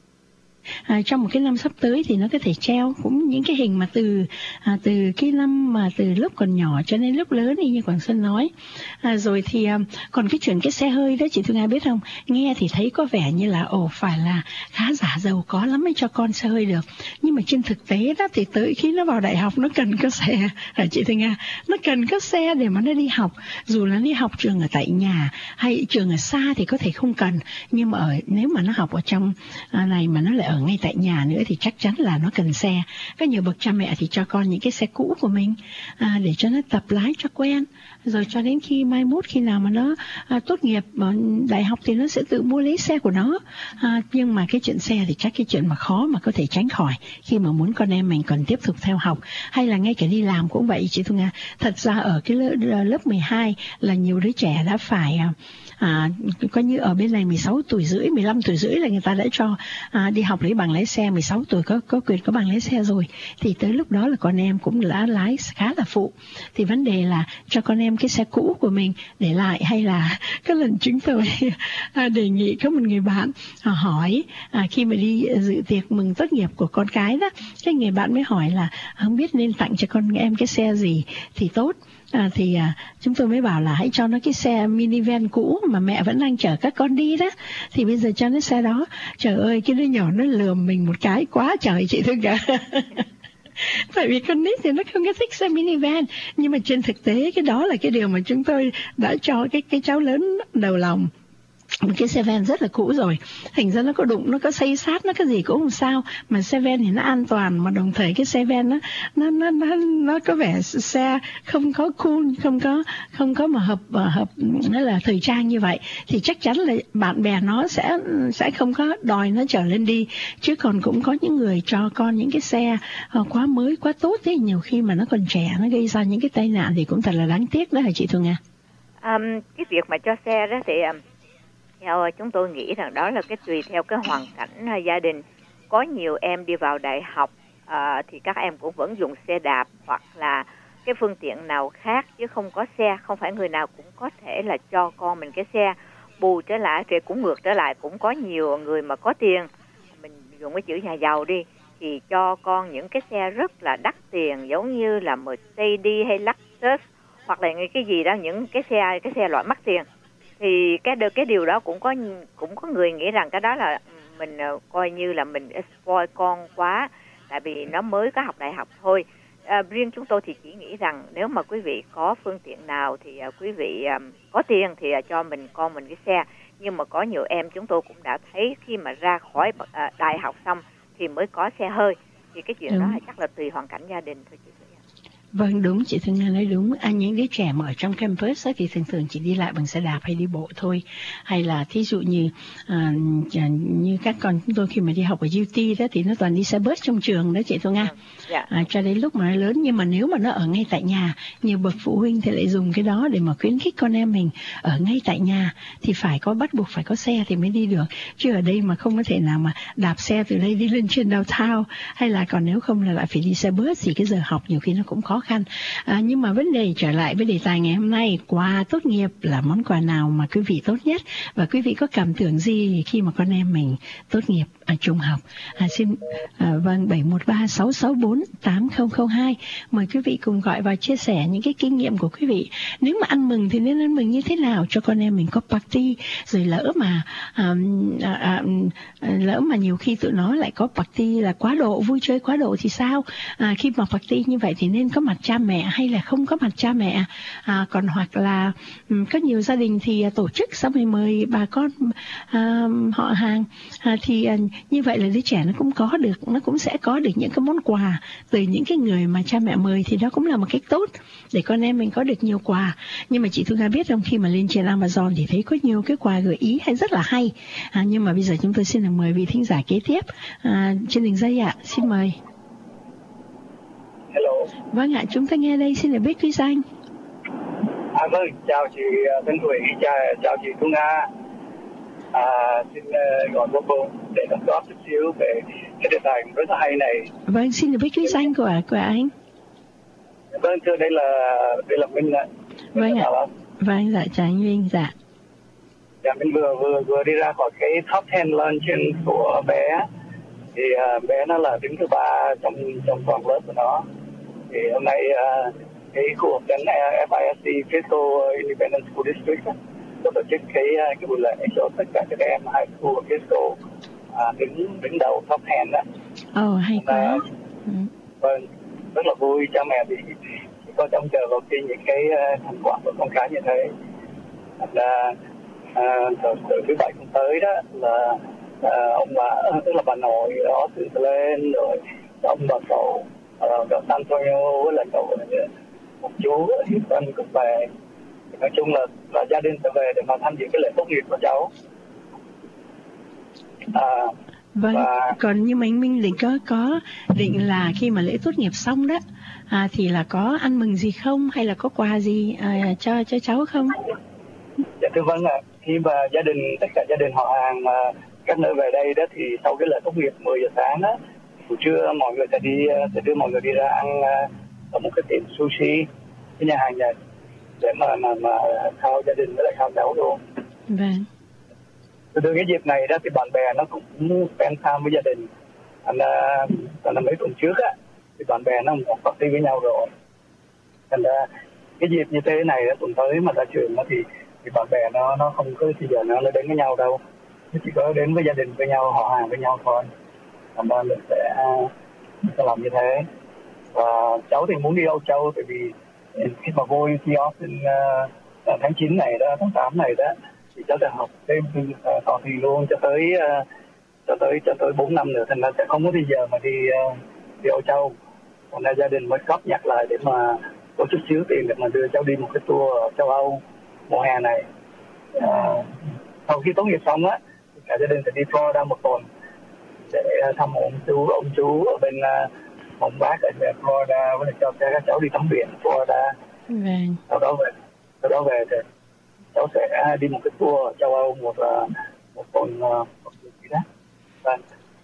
À, trong một cái năm sắp tới thì nó có thể treo cũng những cái hình mà từ à, từ cái năm mà từ lúc còn nhỏ cho đến lúc lớn như Quảng Xuân nói. À, rồi thì à, còn cái chuyện cái xe hơi đó chị Thu Nga biết không, nghe thì thấy có vẻ như là ồ phải là khá giả giàu có lắm mới cho con xe hơi được, nhưng mà trên thực tế đó thì tới khi nó vào đại học nó cần có xe. À, chị Thu Nga, nó cần có xe để mà nó đi học, dù là đi học trường ở tại nhà hay trường ở xa thì có thể không cần, nhưng mà ở, nếu mà nó học ở trong à, này mà nó lại ở ngay tại nhà nữa thì chắc chắn là nó cần xe. Có nhiều bậc cha mẹ thì cho con những cái xe cũ của mình à, để cho nó tập lái cho quen, rồi cho đến khi mai mốt khi nào mà nó à, tốt nghiệp à, đại học thì nó sẽ tự mua lấy xe của nó. À, nhưng mà cái chuyện xe thì chắc cái chuyện mà khó mà có thể tránh khỏi khi mà muốn con em mình còn tiếp tục theo học, hay là ngay cả đi làm cũng vậy chị Thu Nga. Thật ra ở cái lớp, lớp mười hai là nhiều đứa trẻ đã phải à, coi như ở bên này mười sáu tuổi rưỡi, mười lăm tuổi rưỡi là người ta đã cho à, đi học lấy bằng lái xe, mười sáu tuổi có có quyền có bằng lái xe rồi, thì tới lúc đó là con em cũng đã lái khá là phụ. Thì vấn đề là cho con em cái xe cũ của mình để lại, hay là cái lần chúng tôi à, đề nghị có một người bạn à, hỏi à, khi mà đi dự tiệc mừng tốt nghiệp của con cái đó, cái người bạn mới hỏi là không biết nên tặng cho con em cái xe gì thì tốt. À, thì à, chúng tôi mới bảo là hãy cho nó cái xe minivan cũ mà mẹ vẫn đang chở các con đi đó, thì bây giờ cho nó xe đó. Trời ơi, cái đứa nhỏ nó lườm mình một cái quá trời chị thương cả. Tại vì con nít thì nó không có thích xe minivan, nhưng mà trên thực tế cái đó là cái điều mà chúng tôi đã cho cái cái cháu lớn đầu lòng. Một cái xe van rất là cũ rồi, thành ra nó có đụng, nó có xây sát, nó có gì cũng không sao, mà xe van thì nó an toàn, mà đồng thời cái xe van nó nó nó nó, nó có vẻ xe không có cool, không có không có mà hợp hợp nó là thời trang như vậy, thì chắc chắn là bạn bè nó sẽ sẽ không có đòi nó trở lên đi. Chứ còn cũng có những người cho con những cái xe quá mới quá tốt thế, nhiều khi mà nó còn trẻ nó gây ra những cái tai nạn thì cũng thật là đáng tiếc đó hả chị Thu Nga? Um, cái việc mà cho xe đó thì um... theo chúng tôi nghĩ rằng đó là cái tùy theo cái hoàn cảnh uh, gia đình. Có nhiều em đi vào đại học uh, thì các em cũng vẫn dùng xe đạp hoặc là cái phương tiện nào khác, chứ không có xe. Không phải người nào cũng có thể là cho con mình cái xe. Bù trở lại thì cũng ngược trở lại, cũng có nhiều người mà có tiền, mình dùng cái chữ nhà giàu đi, thì cho con những cái xe rất là đắt tiền, giống như là Mercedes hay Lexus hoặc là cái gì đó, những cái xe cái xe loại mắc tiền. Thì cái cái điều đó cũng có cũng có người nghĩ rằng cái đó là mình coi như là mình spoil con quá, tại vì nó mới có học đại học thôi. À, riêng chúng tôi thì chỉ nghĩ rằng nếu mà quý vị có phương tiện nào thì uh, quý vị um, có tiền thì uh, cho mình con mình cái xe. Nhưng mà có nhiều em chúng tôi cũng đã thấy khi mà ra khỏi uh, đại học xong thì mới có xe hơi, thì cái chuyện đúng. Đó là chắc là tùy hoàn cảnh gia đình thôi chị. Vâng, đúng, chị Thương Nga nói đúng. À, những đứa trẻ mà ở trong campus á, thì thường thường chỉ đi lại bằng xe đạp hay đi bộ thôi. Hay là thí dụ như à, như các con chúng tôi khi mà đi học ở u tê đó thì nó toàn đi xe bus trong trường đó chị Thương Nga. À, cho đến lúc mà nó lớn. Nhưng mà nếu mà nó ở ngay tại nhà, nhiều bậc phụ huynh thì lại dùng cái đó để mà khuyến khích con em mình ở ngay tại nhà, thì phải có, bắt buộc phải có xe thì mới đi được. Chứ ở đây mà không có thể nào mà đạp xe từ đây đi lên trên downtown, hay là còn nếu không là lại phải đi xe bus, thì cái giờ học nhiều khi nó cũng khó khăn. À, nhưng mà vấn đề trở lại với đề tài ngày hôm nay, quà tốt nghiệp là món quà nào mà quý vị tốt nhất, và quý vị có cảm tưởng gì khi mà con em mình tốt nghiệp ở trung học? À, xin à, vâng, bảy một ba sáu sáu bốn tám không không hai, mời quý vị cùng gọi và chia sẻ những cái kinh nghiệm của quý vị. Nếu mà ăn mừng thì nên ăn mừng như thế nào cho con em mình có party, rồi lỡ mà à, à, à, lỡ mà nhiều khi tụi nó lại có party là quá độ, vui chơi quá độ thì sao? À, khi mà party như vậy thì nên có mặt cha mẹ hay là không có mặt cha mẹ, à, còn hoặc là um, có nhiều gia đình thì uh, tổ chức xong rồi mời bà con uh, họ hàng, uh, thì uh, như vậy là đứa trẻ nó cũng có được, nó cũng sẽ có được những cái món quà từ những cái người mà cha mẹ mời, thì đó cũng là một cách tốt để con em mình có được nhiều quà. Nhưng mà chị Thu Nga biết không, khi mà lên trên Amazon thì thấy có nhiều cái quà gợi ý hay rất là hay, à, nhưng mà bây giờ chúng tôi xin được mời vị thính giả kế tiếp à, trên đường dây ạ. À. Xin mời. Hello. Vâng ạ, chúng ta nghe đây, xin được biết quý danh. À vâng, chào chị Thanh Thủy, chào, chào chị Thu Nga. À, xin uh, gọi vô cùng để đóng góp chút xíu về cái đề tài rất là hay này. Vâng, xin được biết quý danh của của anh. Vâng, thưa, đây là đây là Minh ạ. Vâng ạ. Vâng, dạ chào anh Minh, dạ. Dạ, mình vừa vừa vừa đi ra khỏi cái top ten luncheon của bé, thì uh, bé nó là đứng thứ ba trong trong toàn lớp của nó. Thì hôm nay uh, cái khu vực đến ép i ét xê Frisco Independent School District có tổ chức cái cái buổi lễ cho tất cả các em hai khu vực Frisco uh, đứng đứng đầu top ten đó. Ồ, oh, hay quá. Uh, ừ. Vâng, rất là vui, cha mẹ thì chỉ có trông chờ vào khi những cái uh, thành quả của con cái như thế. Là uh, từ, từ thứ bảy tuần tới đó là uh, ông bà, tức là bà nội đó từ lên rồi ông bà cậu uh, cậu Antonio với lại cậu một chú hiệp tân cũng về. Nói chung là là gia đình sẽ về để mà tham dự cái lễ tốt nghiệp của cháu. À, vâng, và... còn như mình Minh định có có định là khi mà lễ tốt nghiệp xong đó à, thì là có ăn mừng gì không, hay là có quà gì à, cho cho cháu không? Dạ thưa vâng ạ, à, khi mà gia đình tất cả gia đình họ hàng mà các nơi về đây đó thì sau cái lễ tốt nghiệp mười giờ sáng đó, buổi trưa mọi người sẽ đi sẽ đưa mọi người đi ra ăn ở một cái tiệm sushi, cái nhà hàng Nhật để mà mà mà khao gia đình với lại khao cháu luôn. Vâng. Từ cái dịp này đó thì bạn bè nó cũng spend time với gia đình. Thành ra, thành ra mấy tuần trước á thì bạn bè nó cũng party với nhau rồi. Thành ra cái dịp như thế này tuần tới mà ra trường đó thì thì bạn bè nó nó không có bây giờ nó đến với nhau đâu, nó chỉ có đến với gia đình với nhau, họ hàng với nhau thôi. Thành ra mình sẽ, sẽ làm như thế. Và cháu thì muốn đi Âu Châu, tại vì khi mà vô u tê Austin uh, tháng chín này đó, tháng tám này đó, thì cháu sẽ học thêm uh, thọ thì luôn cho tới uh, cho tới cho tới bốn năm nữa, thành ra sẽ không có bây giờ mà đi uh, đi Âu Châu. Còn ra gia đình mới góp nhặt lại để mà có chút xíu tiền để mà đưa cháu đi một cái tour ở châu Âu mùa hè này. Uh, sau khi tốt nghiệp xong á, cả gia đình sẽ đi Florida một tuần để thăm ông chú ông chú ở bên uh, ông bác ở Florida, với lại cho các cháu đi tắm biển Florida. Vâng. Sau đó về, sau đó về thì cháu sẽ đi một cái tour ở châu Âu một một tuần một tuần gì đó. Vâng.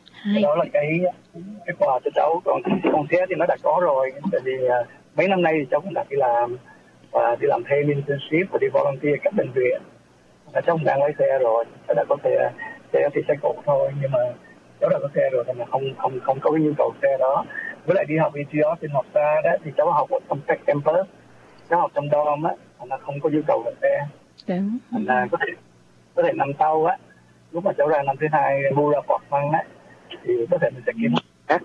Đó là cái cái quà cho cháu. Còn còn xe thì nó đã có rồi, tại vì uh, mấy năm nay thì cháu cũng đã đi làm và đi làm thêm internship và đi volunteer các bệnh viện. Cháu cũng đang lấy xe rồi, cháu đã có xe xe thì xe cũ thôi, nhưng mà cháu đã có xe rồi thì không không không có cái nhu cầu xe đó. Với lại đi học u tê Austin học xa đó thì cháu học ở trong tech campus, cháu học trong dorm á, là không có nhu cầu về xe. Đúng. Là có thể có thể năm sau á, lúc mà cháu ra năm thứ hai mua ra Fort Fun á, thì có thể mình sẽ kiếm khác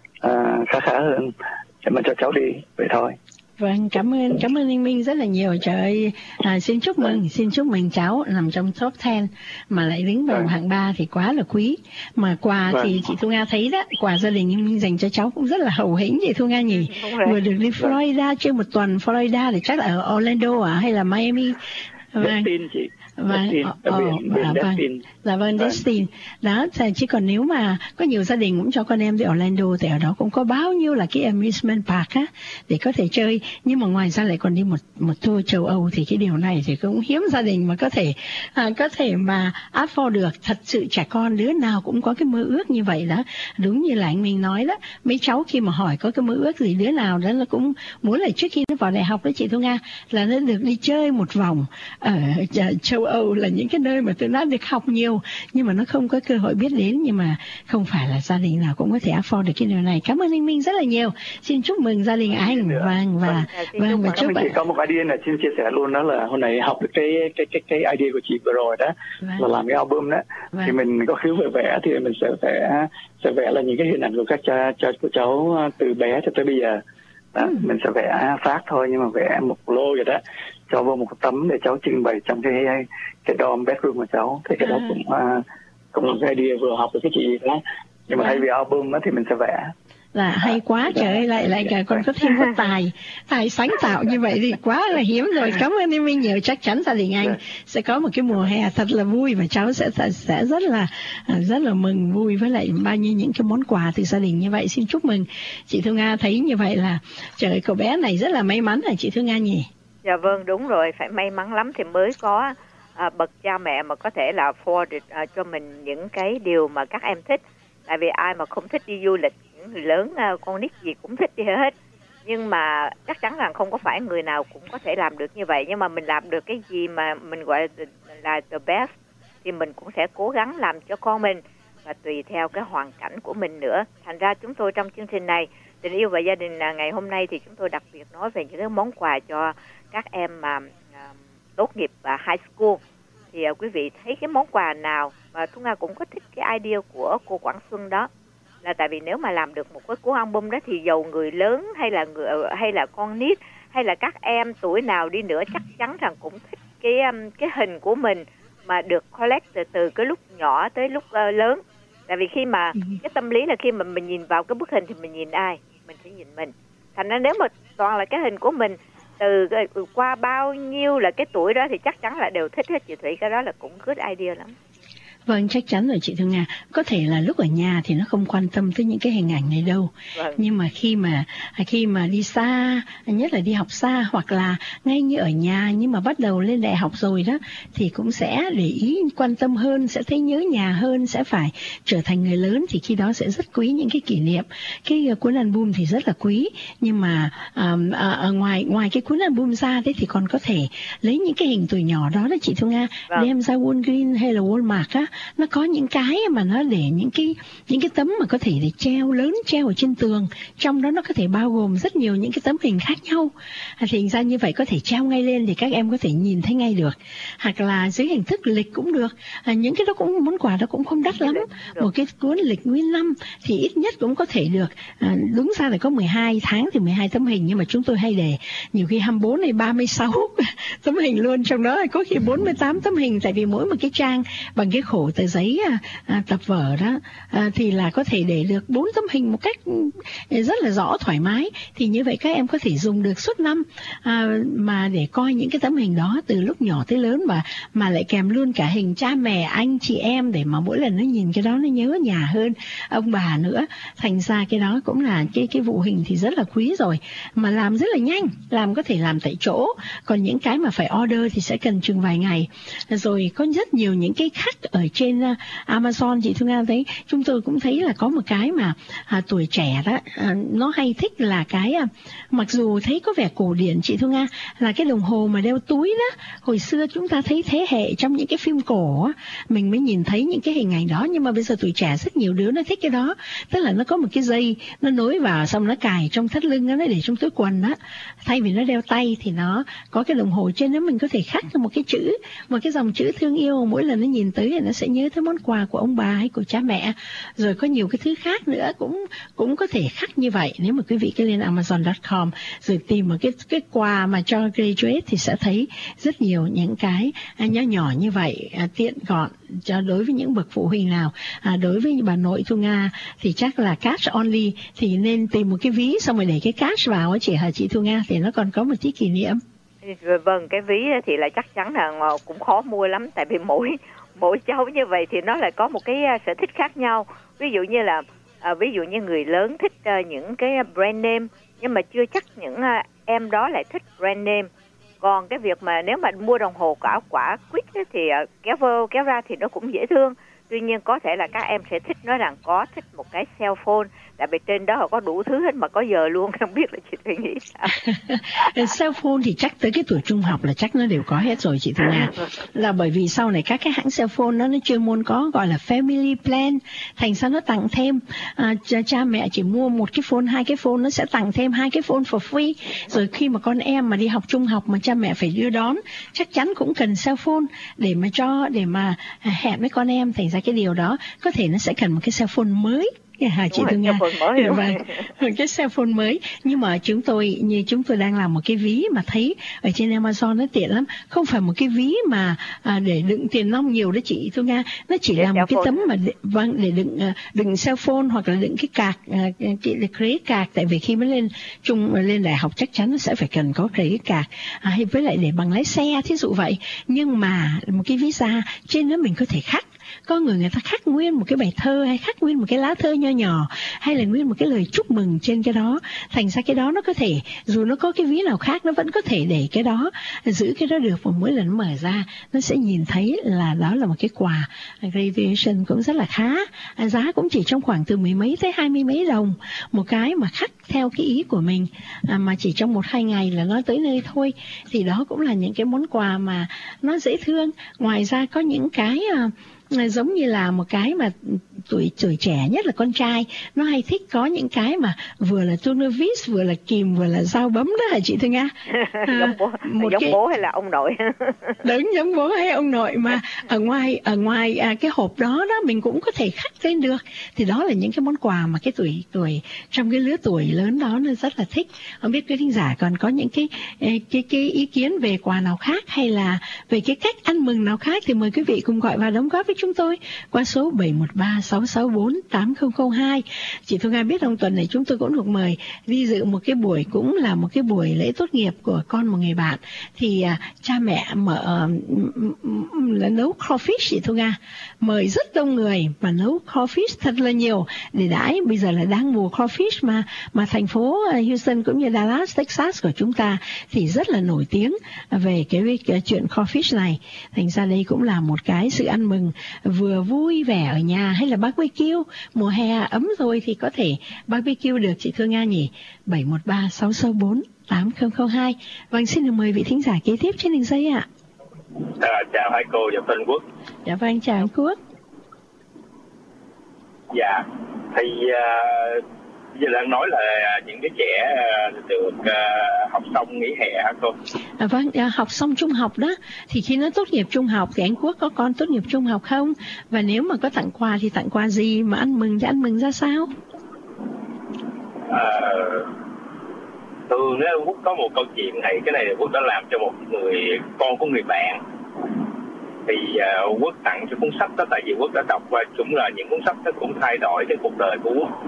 uh, khá khá hơn để mà cho cháu đi vậy thôi. Vâng, cảm ơn cảm ơn anh Minh rất là nhiều. Trời ơi, à, xin chúc mừng, xin chúc mừng cháu nằm trong top ten mà lại đứng vào vâng. hạng ba thì quá là quý. Mà quà vâng. thì chị Thu Nga thấy đó, quà gia đình anh Minh dành cho cháu cũng rất là hậu hĩnh chị Thu Nga nhỉ. Vừa được đi Florida chơi một tuần, Florida thì chắc là ở Orlando à hay là Miami. Vâng. Destin chị. Vâng, ờ, vâng, là vâng, Destin. Đó, chứ còn nếu mà có nhiều gia đình cũng cho con em đi Orlando thì ở đó cũng có bao nhiêu là cái amusement park á để có thể chơi. Nhưng mà ngoài ra lại còn đi một một tour châu Âu thì cái điều này thì cũng hiếm gia đình mà có thể à, có thể mà afford được. Thật sự trẻ con đứa nào cũng có cái mơ ước như vậy đó. Đúng như là anh mình nói đó, mấy cháu khi mà hỏi có cái mơ ước gì, đứa nào đó là cũng muốn là trước khi nó vào đại học đó chị Thu Nga là nó được đi chơi một vòng ở châu Âu, là những cái nơi mà tụi nó được học nhiều nhưng mà nó không có cơ hội biết đến, nhưng mà không phải là gia đình nào cũng có thể afford được cái điều này. Cảm ơn anh Minh rất là nhiều. Xin chúc mừng gia đình anh. Vâng và vâng và chúc bạn. Có một idea này xin chia sẻ luôn, đó là hôm nay học được cái cái cái cái idea của chị vừa rồi đó, vâng. là làm cái album đó, vâng. thì mình có khiếu về vẽ thì mình sẽ vẽ sẽ vẽ là những cái hình ảnh của các cha cha của cháu từ bé cho tới bây giờ. đó, ừ. Mình sẽ vẽ phát thôi, nhưng mà vẽ một lô vậy đó, cho vô một tấm để cháu trưng bày trong cái cái dorm bedroom của cháu. Thì cái à. đó cũng uh, cũng là cái idea vừa học được cái chị đó. Nhưng mà à. thay vì album đó thì mình sẽ vẽ. Là hay quá, trời ơi, lại lại cả còn có thêm có tài tài sáng tạo như vậy thì quá là hiếm rồi. Cảm ơn em Minh nhiều, chắc chắn gia đình anh sẽ có một cái mùa hè thật là vui, và cháu sẽ sẽ rất là rất là mừng vui với lại bao nhiêu những cái món quà từ gia đình như vậy. Xin chúc mừng chị Thu Nga, thấy như vậy là trời ơi, cậu bé này rất là may mắn là chị Thu Nga nhỉ? Dạ vâng, đúng rồi, phải may mắn lắm thì mới có à, bậc cha mẹ mà có thể là afford được à, cho mình những cái điều mà các em thích. Tại vì ai mà không thích đi du lịch, người lớn con nít gì cũng thích đi hết. Nhưng mà chắc chắn rằng không có phải người nào cũng có thể làm được như vậy. Nhưng mà mình làm được cái gì mà mình gọi là, là the best thì mình cũng sẽ cố gắng làm cho con mình, và tùy theo cái hoàn cảnh của mình nữa. Thành ra chúng tôi trong chương trình này Tình Yêu và Gia Đình ngày hôm nay thì chúng tôi đặc biệt nói về những cái món quà cho các em mà uh, tốt nghiệp uh, high school. Thì uh, quý vị thấy cái món quà nào mà Thu Nga cũng có thích cái idea của cô Quảng Xuân đó, là tại vì nếu mà làm được một cái cuốn album đó thì dầu người lớn hay là người hay là con nít hay là các em tuổi nào đi nữa chắc chắn rằng cũng thích cái um, cái hình của mình mà được collect từ, từ cái lúc nhỏ tới lúc uh, lớn. Tại vì khi mà cái tâm lý là khi mà mình nhìn vào cái bức hình thì mình nhìn ai? Mình phải nhìn mình. Thành ra nếu mà toàn là cái hình của mình từ qua bao nhiêu là cái tuổi đó thì chắc chắn là đều thích hết chị Thủy. Cái đó là cũng good idea lắm. Vâng, chắc chắn rồi chị Thu Nga. Có thể là lúc ở nhà thì nó không quan tâm tới những cái hình ảnh này đâu. Vâng. Nhưng mà khi mà khi mà đi xa, nhất là đi học xa, hoặc là ngay như ở nhà nhưng mà bắt đầu lên đại học rồi đó, thì cũng sẽ để ý quan tâm hơn, sẽ thấy nhớ nhà hơn, sẽ phải trở thành người lớn, thì khi đó sẽ rất quý những cái kỷ niệm. Cái cuốn album thì rất là quý, nhưng mà à, à, ngoài ngoài cái cuốn album ra đấy thì còn có thể lấy những cái hình tuổi nhỏ đó đó chị Thu Nga, vâng. đem ra Walgreens hay là Walmart á, nó có những cái mà nó để những cái những cái tấm mà có thể để treo lớn, treo ở trên tường, trong đó nó có thể bao gồm rất nhiều những cái tấm hình khác nhau. Thì ra như vậy có thể treo ngay lên thì các em có thể nhìn thấy ngay được, hoặc là dưới hình thức lịch cũng được. À, những cái đó cũng món quà đó cũng không đắt lắm. Một cái cuốn lịch nguyên năm thì ít nhất cũng có thể được. À, đúng ra là có mười hai tháng thì mười hai tấm hình, nhưng mà chúng tôi hay để nhiều khi hai mươi bốn hay ba mươi sáu tấm hình luôn, trong đó có khi bốn mươi tám tấm hình, tại vì mỗi một cái trang bằng cái khổ tờ giấy à, à, tập vở đó à, thì là có thể để được bốn tấm hình một cách rất là rõ, thoải mái. Thì như vậy các em có thể dùng được suốt năm à, mà để coi những cái tấm hình đó từ lúc nhỏ tới lớn, và mà lại kèm luôn cả hình cha mẹ, anh chị em, để mà mỗi lần nó nhìn cái đó nó nhớ nhà hơn, ông bà nữa. Thành ra cái đó cũng là cái cái vụ hình thì rất là quý rồi, mà làm rất là nhanh, làm có thể làm tại chỗ. Còn những cái mà phải order thì sẽ cần chừng vài ngày. Rồi có rất nhiều những cái khác ở trên uh, Amazon, chị Thu Nga thấy, chúng tôi cũng thấy là có một cái mà à, tuổi trẻ đó à, nó hay thích là cái à, mặc dù thấy có vẻ cổ điển chị Thu Nga, là cái đồng hồ mà đeo túi đó. Hồi xưa chúng ta thấy thế hệ trong những cái phim cổ á, mình mới nhìn thấy những cái hình ảnh đó, nhưng mà bây giờ tuổi trẻ rất nhiều đứa nó thích cái đó. Tức là nó có một cái dây nó nối vào, xong nó cài trong thắt lưng đó, nó để trong túi quần đó, thay vì nó đeo tay thì nó có cái đồng hồ trên đó, mình có thể khắc một cái chữ, một cái dòng chữ thương yêu, mỗi lần nó nhìn tới thì nó sẽ nhớ tới món quà của ông bà hay của cha mẹ. Rồi có nhiều cái thứ khác nữa cũng cũng có thể khắc như vậy. Nếu mà quý vị cứ lên amazon chấm com rồi tìm một cái cái quà mà cho graduate thì sẽ thấy rất nhiều những cái nhỏ nhỏ như vậy, à, tiện gọn cho đối với những bậc phụ huynh nào. À, đối với bà nội Thu Nga thì chắc là cash only, thì nên tìm một cái ví xong rồi để cái cash vào chị hả chị Thu Nga, thì nó còn có một tí kỷ niệm. Vâng, cái ví thì là chắc chắn là cũng khó mua lắm, tại vì mỗi mỗi cháu như vậy thì nó lại có một cái sở thích khác nhau. Ví dụ như là à, ví dụ như người lớn thích uh, những cái brand name, nhưng mà chưa chắc những uh, em đó lại thích brand name. Còn cái việc mà nếu mà mua đồng hồ có áo quả quick ấy, thì uh, kéo vô kéo ra thì nó cũng dễ thương. Tuy nhiên có thể là các em sẽ thích nói rằng có thích một cái cell phone, tại vì trên đó họ có đủ thứ hết mà có giờ luôn, không biết là chị Thủy nghĩ sao. Cell phone thì chắc tới cái tuổi trung học là chắc nó đều có hết rồi chị Thu Nga. Là bởi vì sau này các cái hãng cell phone nó nó chuyên môn có gọi là family plan, thành sao nó tặng thêm à, cha, cha mẹ chỉ mua một cái phone, hai cái phone, nó sẽ tặng thêm hai cái phone for free. Rồi khi mà con em mà đi học trung học mà cha mẹ phải đưa đón, chắc chắn cũng cần cell phone để mà cho để mà hẹn với con em. Thành ra cái điều đó có thể nó sẽ cần một cái cell phone mới Dạ, hả chị Thu Nga? Dạ, vâng, cái cell phone mới. Nhưng mà chúng tôi như chúng tôi đang làm một cái ví mà thấy ở trên Amazon nó tiện lắm. Không phải một cái ví mà à, để đựng tiền nong nhiều đó chị Thu Nga. Nó chỉ để là một cái phone. Tấm mà để, vâng để đựng đựng cell phone hoặc là đựng cái card, chị là credit card. Tại vì khi mới lên trung lên đại học chắc chắn nó sẽ phải cần có credit card, à, hay với lại để bằng lái xe thí dụ vậy. Nhưng mà một cái visa trên đó mình có thể khắc. Có người người ta khắc nguyên một cái bài thơ, hay khắc nguyên một cái lá thơ nho nhỏ, hay là nguyên một cái lời chúc mừng trên cái đó. Thành ra cái đó nó có thể, dù nó có cái ví nào khác, nó vẫn có thể để cái đó, giữ cái đó được. Và mỗi lần mở ra nó sẽ nhìn thấy là đó là một cái quà. Graduation cũng rất là khá, giá cũng chỉ trong khoảng từ mười mấy tới hai mươi mấy đồng một cái mà khắc theo cái ý của mình, à, mà chỉ trong một hai ngày là nó tới nơi thôi. Thì đó cũng là những cái món quà mà nó dễ thương. Ngoài ra có những cái à, giống như là một cái mà tuổi tuổi trẻ nhất là con trai nó hay thích có những cái mà vừa là tuner vis, vừa là kìm, vừa là dao bấm đó hả chị Thư Nga? À, giống bố, một giống cái... bố hay là ông nội? Đúng, giống bố hay ông nội. Mà ở ngoài ở ngoài à, cái hộp đó đó mình cũng có thể khắc lên được. Thì đó là những cái món quà mà cái tuổi tuổi trong cái lứa tuổi lớn đó nó rất là thích. Không biết quý thính giả còn có những cái cái cái ý kiến về quà nào khác, hay là về cái cách ăn mừng nào khác, thì mời quý vị cùng gọi vào đóng góp với chúng tôi qua số bảy một ba sáu sáu bốn tám không không hai. Chị Thu Nga biết ông tuần này chúng tôi cũng được mời đi dự một cái buổi, cũng là một cái buổi lễ tốt nghiệp của con một người bạn. Thì à, cha mẹ mở uh, là nấu crawfish, chị Thu Nga mời rất đông người mà nấu crawfish thật là nhiều để đãi. Bây giờ là đang mùa crawfish mà mà thành phố Houston cũng như Dallas, Texas của chúng ta thì rất là nổi tiếng về cái, cái chuyện crawfish này. Thành ra đây cũng là một cái sự ăn mừng vừa vui vẻ ở nhà, hay là barbecue mùa hè ấm rồi thì có thể barbecue được chị Thương Nga nhỉ. Bảy một ba sáu sáu bốn tám không không hai. Vâng, xin được mời vị thính giả kế tiếp trên đường dây ạ. À, chào hai cô và tên Quốc. Dạ vâng, chào anh Quốc. Dạ, thì uh, giờ đang nói là những cái trẻ được uh, học xong nghỉ hè hả cô? À, vâng, học xong trung học đó, thì khi nó tốt nghiệp trung học thì anh Quốc có con tốt nghiệp trung học không? Và nếu mà có tặng quà thì tặng quà gì, mà ăn mừng thì ăn mừng ra sao? À, thường nếu Quốc có một câu chuyện này, cái này Quốc đã làm cho một người con của người bạn. Thì uh, Quốc tặng cho cuốn sách đó, tại vì Quốc đã đọc qua cũng là những cuốn sách đó cũng thay đổi cái cuộc đời của Quốc.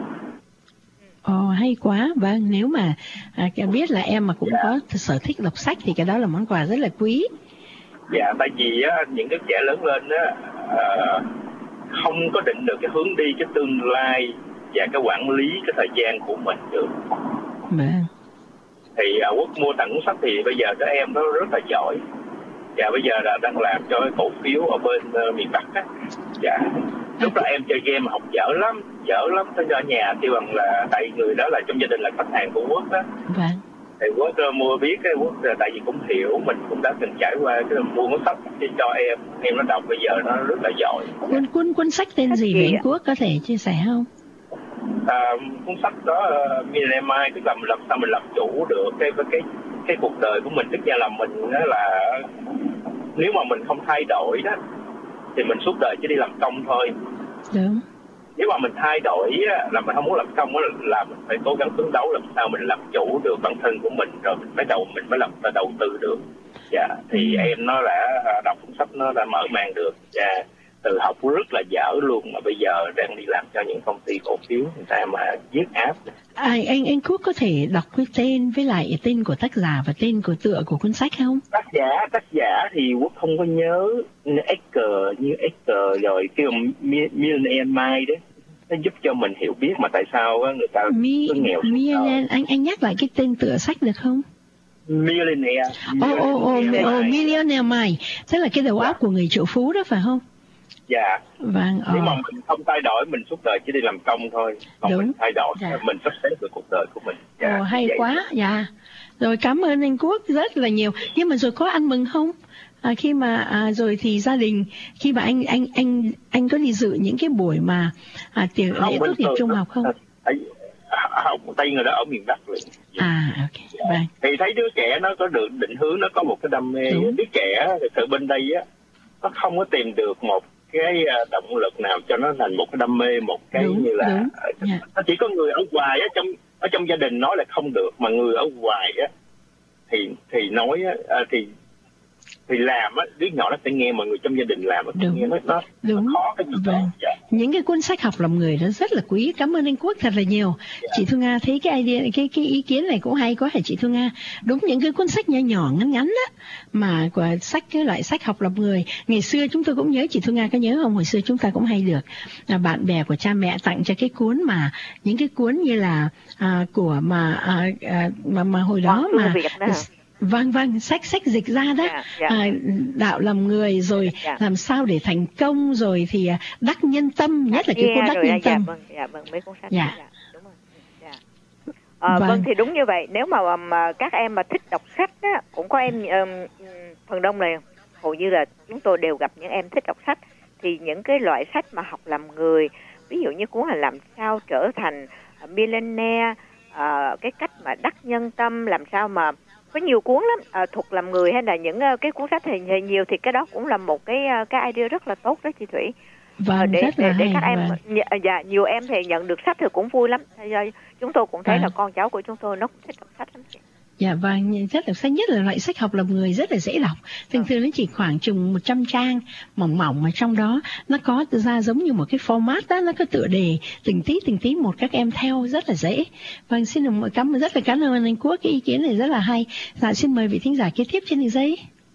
Ồ, hay quá. Vâng, nếu mà à, biết là em mà cũng dạ. có sở thích đọc sách thì cái đó là món quà rất là quý. Dạ, tại vì á, những cái trẻ lớn lên á, uh, không có định được cái hướng đi, cái tương lai và cái quản lý cái thời gian của mình được. Vâng. Thì uh, Quốc mua tặng cuốn sách thì bây giờ các em nó rất là giỏi. Dạ, bây giờ là đang làm cho cái cổ phiếu ở bên uh, miền Bắc á. Dạ. Lúc đó em chơi game học dở lắm, dở lắm. Thế ở nhà kêu bằng là, tại người đó là trong gia đình là khách hàng của Quốc đó. Vâng. Thì Quốc uh, mua biết cái Quốc, tại vì cũng hiểu, mình cũng đã từng trải qua cái mua cuốn sách cho em, em nó đọc bây giờ nó rất là giỏi. Cuốn cuốn cuốn sách tên gì vậy anh Quốc, có thể chia sẻ không? À, cuốn sách đó uh, Millionaire Mind, tức là mình làm sao mình làm chủ được cái cái cái cuộc đời của mình, tức là là mình đó là nếu mà mình không thay đổi đó thì mình suốt đời chỉ đi làm công thôi. Đúng. Nếu mà mình thay đổi là mình không muốn làm công đó, là mình phải cố gắng phấn đấu làm sao mình làm chủ được bản thân của mình, rồi mình mới đầu mình mới làm đầu tư được. Dạ, thì ừ. em nó đã đọc cuốn sách, nó đã mở mang được. Dạ, từ học rất là dở luôn mà bây giờ đang đi làm cho những công ty cổ phiếu người ta mà giết áp. À, anh anh Quốc có thể đọc cái tên với lại tên của tác giả và tên của tựa của cuốn sách không? Tác giả tác giả thì Quốc không có nhớ, Ecker như Ecker rồi kêu Millionaire Mind đấy, nó giúp cho mình hiểu biết mà tại sao người ta Mi, cứ nghèo. Millionaire, anh anh nhắc lại cái tên tựa sách được không? Millionaire. Ồ ồ ồ Millionaire Mind, tức là cái đầu óc của người triệu phú đó phải không? Dạ. Vâng. Nếu mà mình không thay đổi, mình suốt đời chỉ đi làm công thôi. Còn đúng. Mình thay đổi, dạ. mình sắp xếp được cuộc đời của mình. Dạ. Ồ, hay vậy. quá. Dạ. Rồi cảm ơn anh Quốc rất là nhiều. Nhưng mà rồi có ăn mừng không? À, khi mà à, rồi thì gia đình, khi mà anh anh anh anh có đi dự những cái buổi mà à, tiệc lễ tốt nghiệp trung học không? Không, tay người đó ở miền Bắc rồi. À, ok. Dạ. Vâng. Thì thấy đứa trẻ nó có được định hướng, nó có một cái đam mê. Đúng. Đứa trẻ từ bên đây á, nó không có tìm được một cái động lực nào cho nó thành một cái đam mê, một cái đúng, như là đúng. Yeah. Chỉ có người ở ngoài á, trong ở trong gia đình nói là không được, mà người ở ngoài á thì thì nói á, thì thì làm á, đứa nhỏ nó sẽ nghe mọi người trong gia đình làm, nó nghe nó nó, nó khó cái chuyện đó. Dạ. Những cái cuốn sách học làm người đó rất là quý. Cảm ơn anh Quốc thật là nhiều. Dạ. Chị Thu Nga thấy cái idea, cái cái ý kiến này cũng hay quá hả chị Thu Nga? Đúng, những cái cuốn sách nhỏ nhỏ ngắn ngắn á, mà của sách, cái loại sách học làm người. Ngày xưa chúng tôi cũng nhớ, chị Thu Nga có nhớ không? Hồi xưa chúng ta cũng hay được à, bạn bè của cha mẹ tặng cho cái cuốn mà những cái cuốn như là à, của mà à, à, mà mà hồi đó mà vâng vâng sách sách dịch ra đó. Yeah, yeah. À, đạo làm người rồi yeah. làm sao để thành công rồi thì đắc nhân tâm, nhất là cái cuốn đắc nhân tâm. Dạ vâng, dạ vâng, mấy cuốn sách. Dạ. Dạ, đúng rồi. Dạ. À, vâng. vâng thì đúng như vậy. Nếu mà, mà các em mà thích đọc sách á, cũng có em um, phần đông này hầu như là chúng tôi đều gặp những em thích đọc sách, thì những cái loại sách mà học làm người, ví dụ như cuốn là làm sao trở thành millionaire, uh, cái cách mà đắc nhân tâm, làm sao mà có nhiều cuốn lắm, à, thuật làm người hay là những uh, cái cuốn sách thì nhiều, thì cái đó cũng là một cái uh, cái idea rất là tốt đó chị Thủy. Vâng, uh, để rất là để, để hay, các em vâng. nh- dạ, nhiều em thì nhận được sách thì cũng vui lắm. Chúng tôi cũng thấy vâng. là con cháu của chúng tôi nó cũng thích đọc sách lắm chị. Dạ vâng, rất là sách, nhất là loại sách học làm người rất là dễ đọc. Thường thường nó chỉ khoảng chừng một trăm trang mỏng mỏng, mà trong đó nó có ra giống như một cái format đó, nó có tựa đề từng tí từng tí một, các em theo rất là dễ. Vâng, xin được một cảm rất là cảm ơn anh Quốc, cái ý kiến này rất là hay. Dạ, xin mời vị thính giả kế tiếp trên đường dây.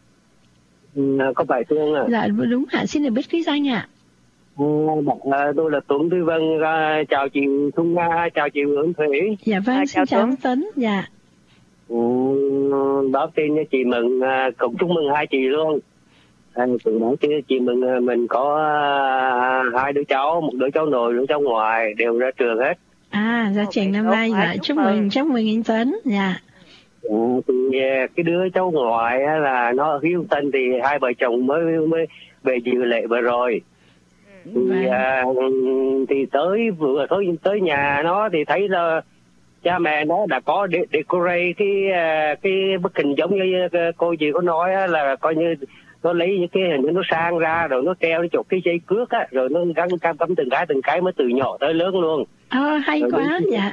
Ừ, có bài Tương ạ. Dạ đúng ạ, xin được biết quý danh ạ. Ừ, tôi là Tuấn Tư Vân, chào chị Thu Nga, chào chị Hương Thủy. Dạ vâng, à, xin chào ông Tuấn. Dạ. Ừ, báo tin cho chị mừng, cũng chúc mừng hai chị luôn. À, từ đó chứ chị mừng mình có uh, hai đứa cháu, một đứa cháu nội, đứa cháu ngoại đều ra trường hết. À, ra trường năm nay. Dạ, chúc mừng, chúc mừng anh Tuấn. Dạ. Ừ, thì cái đứa cháu ngoại là nó ở Houston, thì hai vợ chồng mới mới về dự lễ vừa rồi. Thì, uh, thì tới vừa tới tới nhà nó thì thấy là cha mẹ nó đã có để decorate cái cái bức hình giống như cô chị có nói là coi như nó lấy những cái hình nó sang ra rồi nó treo nó chụp cái dây cước á, rồi nó gắn cam cắm từng cái từng cái mới từ nhỏ tới lớn luôn. Ờ, hay rồi quá. Dạ.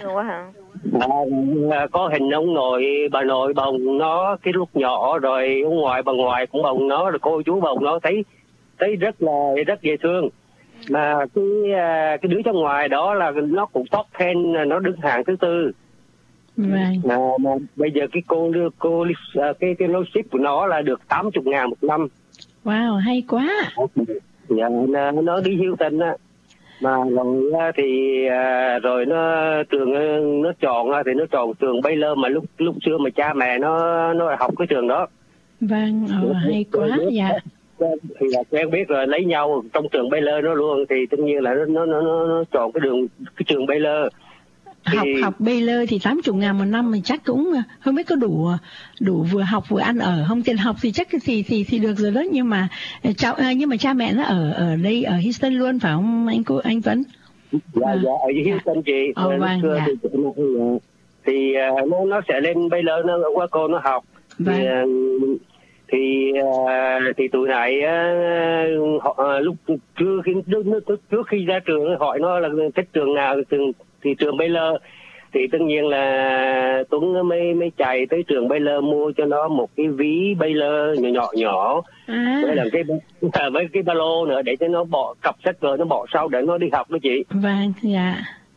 À, có hình ông nội bà nội bồng nó cái lúc nhỏ, rồi ông ngoại bà ngoại cũng bồng nó, rồi cô chú bồng nó, thấy thấy rất là rất dễ thương. Mà cái cái đứa trong ngoài đó là nó cũng top ten, nó đứng hàng thứ tư. Right. Mà, mà bây giờ cái cô cô cái cái lô ship của nó là được tám mươi ngàn một năm. Wow, hay quá. Dạ, nó, nó đi Houston á. Mà rồi thì rồi nó trường nó chọn thì nó chọn trường Baylor, mà lúc lúc xưa mà cha mẹ nó nó học cái trường đó. Vâng, oh, hay quá. Dạ. Thì là quen biết rồi lấy nhau trong trường Baylor nó luôn, thì tất nhiên là nó nó nó, nó chọn cái đường cái trường Baylor. Thì... học học Baylor thì tám mươi ngàn một năm mình chắc cũng không biết có đủ đủ vừa học vừa ăn ở không. Tiền học thì chắc thì thì thì được rồi đó, nhưng mà cháu nhưng mà cha mẹ nó ở ở đây ở Houston luôn phải không anh cô anh Tuấn? Dạ à, dạ ở Houston dạ. Chị. Ồ, vâng, dạ. thì, thì nó nó sẽ lên Baylor, nó qua cô nó học. Vâng. Thì, thì thì tụi này họ lúc trước khi trước khi ra trường hỏi nó là thích trường nào, trường thì trường Baylor, thì tất nhiên là Tuấn mới mới chạy tới trường Baylor mua cho nó một cái ví Baylor nhỏ nhỏ nhỏ à. với làm cái với cái ba lô nữa để cho nó bỏ cặp sách vở nó bỏ sau để nó đi học đó chị. Vâng, dạ.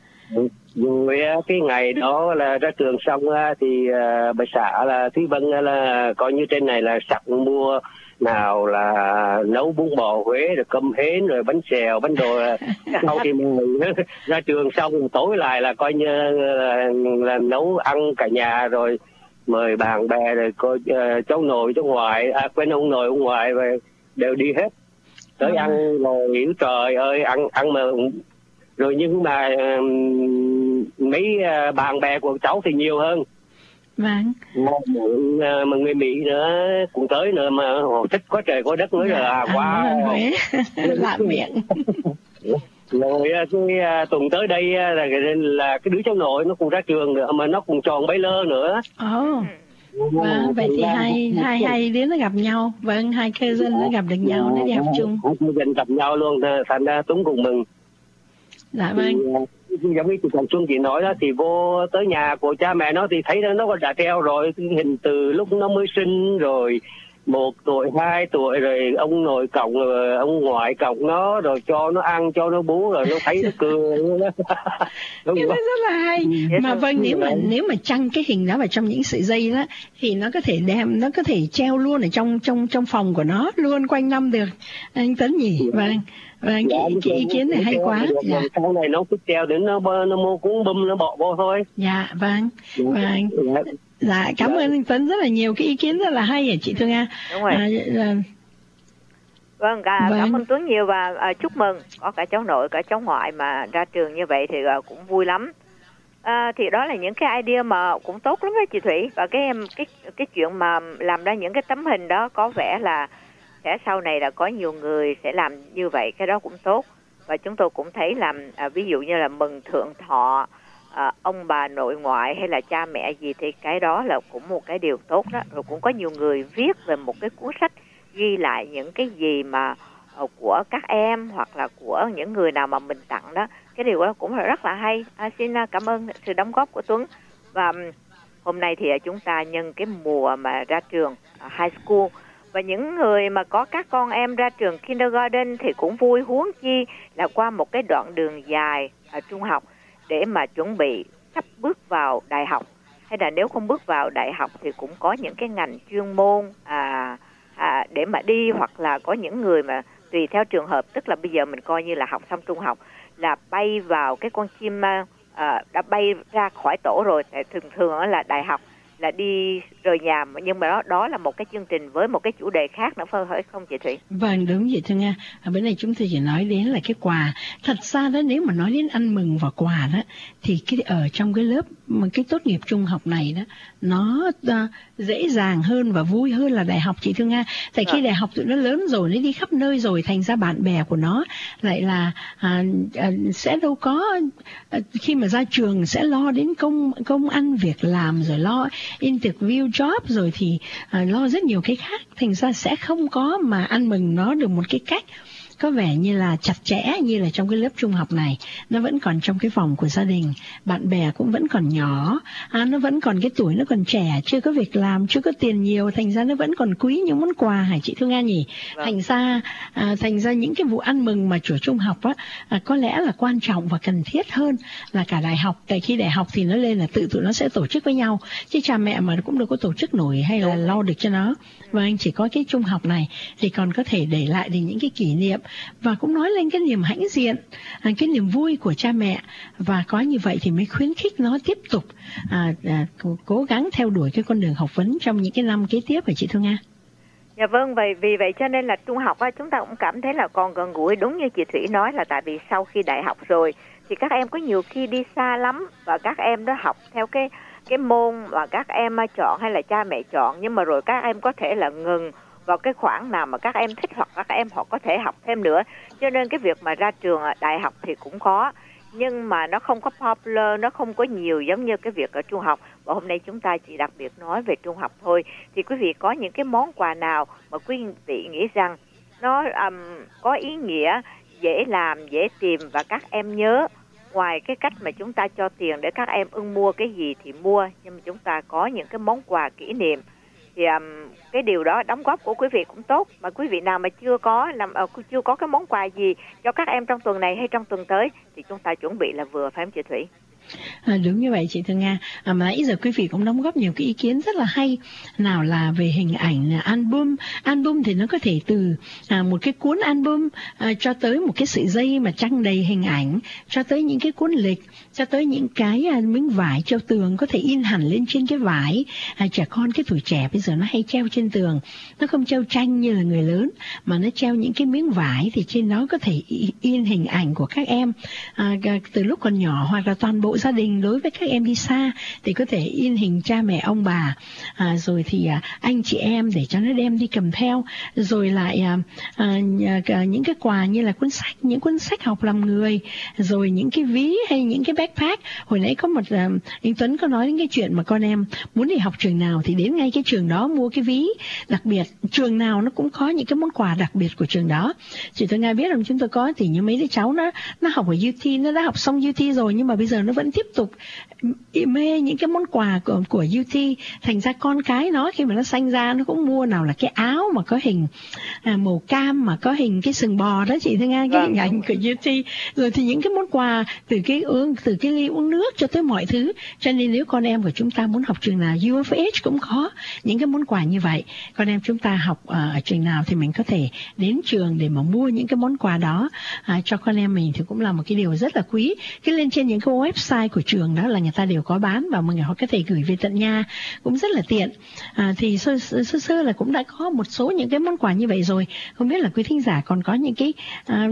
Rồi cái ngày đó là ra trường xong thì bà xã là Thúy Vân là coi như trên này là sẵn mua nào là nấu bún bò Huế, rồi cơm hến, rồi bánh xèo, bánh đồ. Sau khi mình ra trường xong tối lại là coi như là, là nấu ăn cả nhà, rồi mời bạn bè, rồi coi uh, cháu nội cháu ngoại, à, quên ông nội ông ngoại, rồi đều đi hết tới à. Ăn rồi hiểu trời ơi ăn ăn mà rồi, nhưng mà um, mấy uh, bạn bè của cháu thì nhiều hơn. Vâng. Mà, mà người Mỹ nữa cũng tới nữa, mà họ thích quá trời quá đất nữa. Dạ, là wow. Lạ miệng. Rồi cái tuần tới đây là, là cái đứa cháu nội nó cũng ra trường nữa, mà nó cũng chọn Baylor nữa. Oh. Vâng, vậy thì hai hai hai đứa nó gặp nhau, vâng, hai cousin nó gặp được nhau, nó đi học chung. Hai cousin gặp nhau luôn, thành ra Tuấn cùng mừng. Dạ vâng. Thì, giống như chị Trần Xuân chị nói đó, thì vô tới nhà của cha mẹ nó thì thấy nó đã treo rồi, hình từ lúc nó mới sinh rồi, một tuổi, hai tuổi, rồi ông nội còng, rồi ông ngoại còng nó, rồi cho nó ăn, cho nó bú, rồi nó thấy nó cười. Cái đó rất là hay. Mà vâng, nếu mà nếu mà chăng cái hình đó vào trong những sợi dây đó, thì nó có thể đem, nó có thể treo luôn ở trong trong trong phòng của nó luôn quanh năm được, anh Tấn nhỉ? Vâng. Vâng, dạ, cái, cái ý kiến này hay quá. Dạ. Sau này nó cứ treo đến nó nó mua cuốn bum nó bỏ vô thôi. Dạ, vâng. Vâng. Dạ. Dạ, cảm dạ. ơn anh Tấn rất là nhiều, cái ý kiến rất là hay à chị Thương Nga. Đúng rồi. À, là... Vâng, cả, vâng, cảm ơn Tuấn nhiều và à, chúc mừng có cả cháu nội, cả cháu ngoại mà ra trường như vậy thì à, cũng vui lắm. À, thì đó là những cái idea mà cũng tốt lắm đó chị Thủy, và cái cái cái chuyện mà làm ra những cái tấm hình đó có vẻ là sẽ sau này là có nhiều người sẽ làm như vậy, cái đó cũng tốt. Và chúng tôi cũng thấy làm à, ví dụ như là mừng thượng thọ à, ông bà nội ngoại hay là cha mẹ gì thì cái đó là cũng một cái điều tốt đó. Rồi cũng có nhiều người viết về một cái cuốn sách ghi lại những cái gì mà uh, của các em hoặc là của những người nào mà mình tặng đó. Cái điều đó cũng là rất là hay. À, xin uh, cảm ơn sự đóng góp của Tuấn. Và um, hôm nay thì uh, chúng ta nhân cái mùa mà ra trường uh, high school, và những người mà có các con em ra trường kindergarten thì cũng vui, huống chi là qua một cái đoạn đường dài ở trung học để mà chuẩn bị sắp bước vào đại học, hay là nếu không bước vào đại học thì cũng có những cái ngành chuyên môn à, à, để mà đi, hoặc là có những người mà tùy theo trường hợp, tức là bây giờ mình coi như là học xong trung học là bay vào cái con chim à, đã bay ra khỏi tổ rồi, thường thường là đại học là đi rời nhà, nhưng mà đó đó là một cái chương trình với một cái chủ đề khác nữa phải không chị Thủy? Vâng, đúng vậy Thương Nga. À, bữa nay chúng tôi chỉ nói đến là cái quà. Thật ra đó, nếu mà nói đến ăn mừng và quà đó thì cái ở trong cái lớp cái tốt nghiệp trung học này đó nó uh, dễ dàng hơn và vui hơn là đại học chị Thương Nga. Tại khi đại học tụi nó lớn rồi, nó đi khắp nơi rồi, thành ra bạn bè của nó lại là uh, uh, sẽ đâu có uh, khi mà ra trường sẽ lo đến công công ăn việc làm, rồi lo interview job, rồi thì uh, lo rất nhiều cái khác, thành ra sẽ không có mà ăn mừng nó được một cái cách có vẻ như là chặt chẽ như là trong cái lớp trung học này. Nó vẫn còn trong cái vòng của gia đình, bạn bè cũng vẫn còn nhỏ, à, nó vẫn còn cái tuổi nó còn trẻ, chưa có việc làm, chưa có tiền nhiều, thành ra nó vẫn còn quý những món quà hả chị Thương Nga nhỉ? Vâng. Thành ra à, thành ra những cái vụ ăn mừng mà của trung học á à, có lẽ là quan trọng và cần thiết hơn là cả đại học. Tại khi đại học thì nó lên là tự tụi nó sẽ tổ chức với nhau, chứ cha mẹ mà cũng đâu có tổ chức nổi hay là lo được cho nó. Và anh chỉ có cái trung học này thì còn có thể để lại được những cái kỷ niệm, và cũng nói lên cái niềm hãnh diện, cái niềm vui của cha mẹ, và có như vậy thì mới khuyến khích nó tiếp tục à, à, cố gắng theo đuổi cái con đường học vấn trong những cái năm kế tiếp, phải chị Thương Nga? Dạ vâng, vậy vì vậy cho nên là trung học á, chúng ta cũng cảm thấy là còn gần gũi, đúng như chị Thủy nói, là tại vì sau khi đại học rồi thì các em có nhiều khi đi xa lắm, và các em đó học theo cái cái môn mà các em chọn hay là cha mẹ chọn, nhưng mà rồi các em có thể là ngừng vào cái khoảng nào mà các em thích, hoặc các em họ có thể học thêm nữa. Cho nên cái việc mà ra trường đại học thì cũng có, nhưng mà nó không có popular, nó không có nhiều giống như cái việc ở trung học. Và hôm nay chúng ta chỉ đặc biệt nói về trung học thôi. Thì quý vị có những cái món quà nào mà quý vị nghĩ rằng nó um, có ý nghĩa, dễ làm, dễ tìm và các em nhớ, ngoài cái cách mà chúng ta cho tiền để các em ưng mua cái gì thì mua, nhưng mà chúng ta có những cái món quà kỷ niệm, thì um, cái điều đó đóng góp của quý vị cũng tốt. Mà quý vị nào mà chưa có làm uh, chưa có cái món quà gì cho các em trong tuần này hay trong tuần tới thì chúng ta chuẩn bị là vừa, phải không chị Thủy? À, đúng như vậy chị Thương Nga. À, mà nãy giờ quý vị cũng đóng góp nhiều cái ý kiến rất là hay. Nào là về hình ảnh là album, album thì nó có thể từ à, một cái cuốn album à, cho tới một cái sợi dây mà trăng đầy hình ảnh, cho tới những cái cuốn lịch, cho tới những cái à, miếng vải treo tường có thể in hẳn lên trên cái vải. À, trẻ con cái tuổi trẻ bây giờ nó hay treo trên tường, nó không treo tranh như là người lớn, mà nó treo những cái miếng vải thì trên đó có thể in hình ảnh của các em à, từ lúc còn nhỏ, hoặc là toàn bộ hộ gia đình đối với các em đi xa thì có thể in hình cha mẹ ông bà, à, rồi thì à, anh chị em để cho nó đem đi cầm theo, rồi lại à, à, những cái quà như là cuốn sách, những cuốn sách học làm người, rồi những cái ví hay những cái backpack. Hồi nãy có một à, anh Tuấn có nói đến cái chuyện mà con em muốn đi học trường nào thì đến ngay cái trường đó mua cái ví đặc biệt. Trường nào nó cũng có những cái món quà đặc biệt của trường đó. Chị tôi nghe biết không, chúng tôi có thì như mấy đứa cháu nó nó học ở u tê, nó đã học xong u tê rồi nhưng mà bây giờ nó vẫn tiếp tục mê những cái món quà của, của u tê. Thành ra con cái nó khi mà nó sanh ra nó cũng mua, nào là cái áo mà có hình à, màu cam mà có hình cái sừng bò đó chị thấy nghe, cái hình ảnh của u tê, rồi thì những cái món quà từ cái uống từ cái ly uống nước cho tới mọi thứ. Cho nên nếu con em của chúng ta muốn học trường nào, u ép hát cũng có những cái món quà như vậy. Con em chúng ta học ở, ở trường nào thì mình có thể đến trường để mà mua những cái món quà đó à, cho con em mình, thì cũng là một cái điều rất là quý. Cái lên trên những cái website của trường đó là người ta đều có bán và mọi người họ có thể gửi về tận nhà, cũng rất là tiện. À, thì sơ, sơ sơ sơ là cũng đã có một số những cái món quà như vậy rồi. Không biết là quý thính giả còn có những cái à,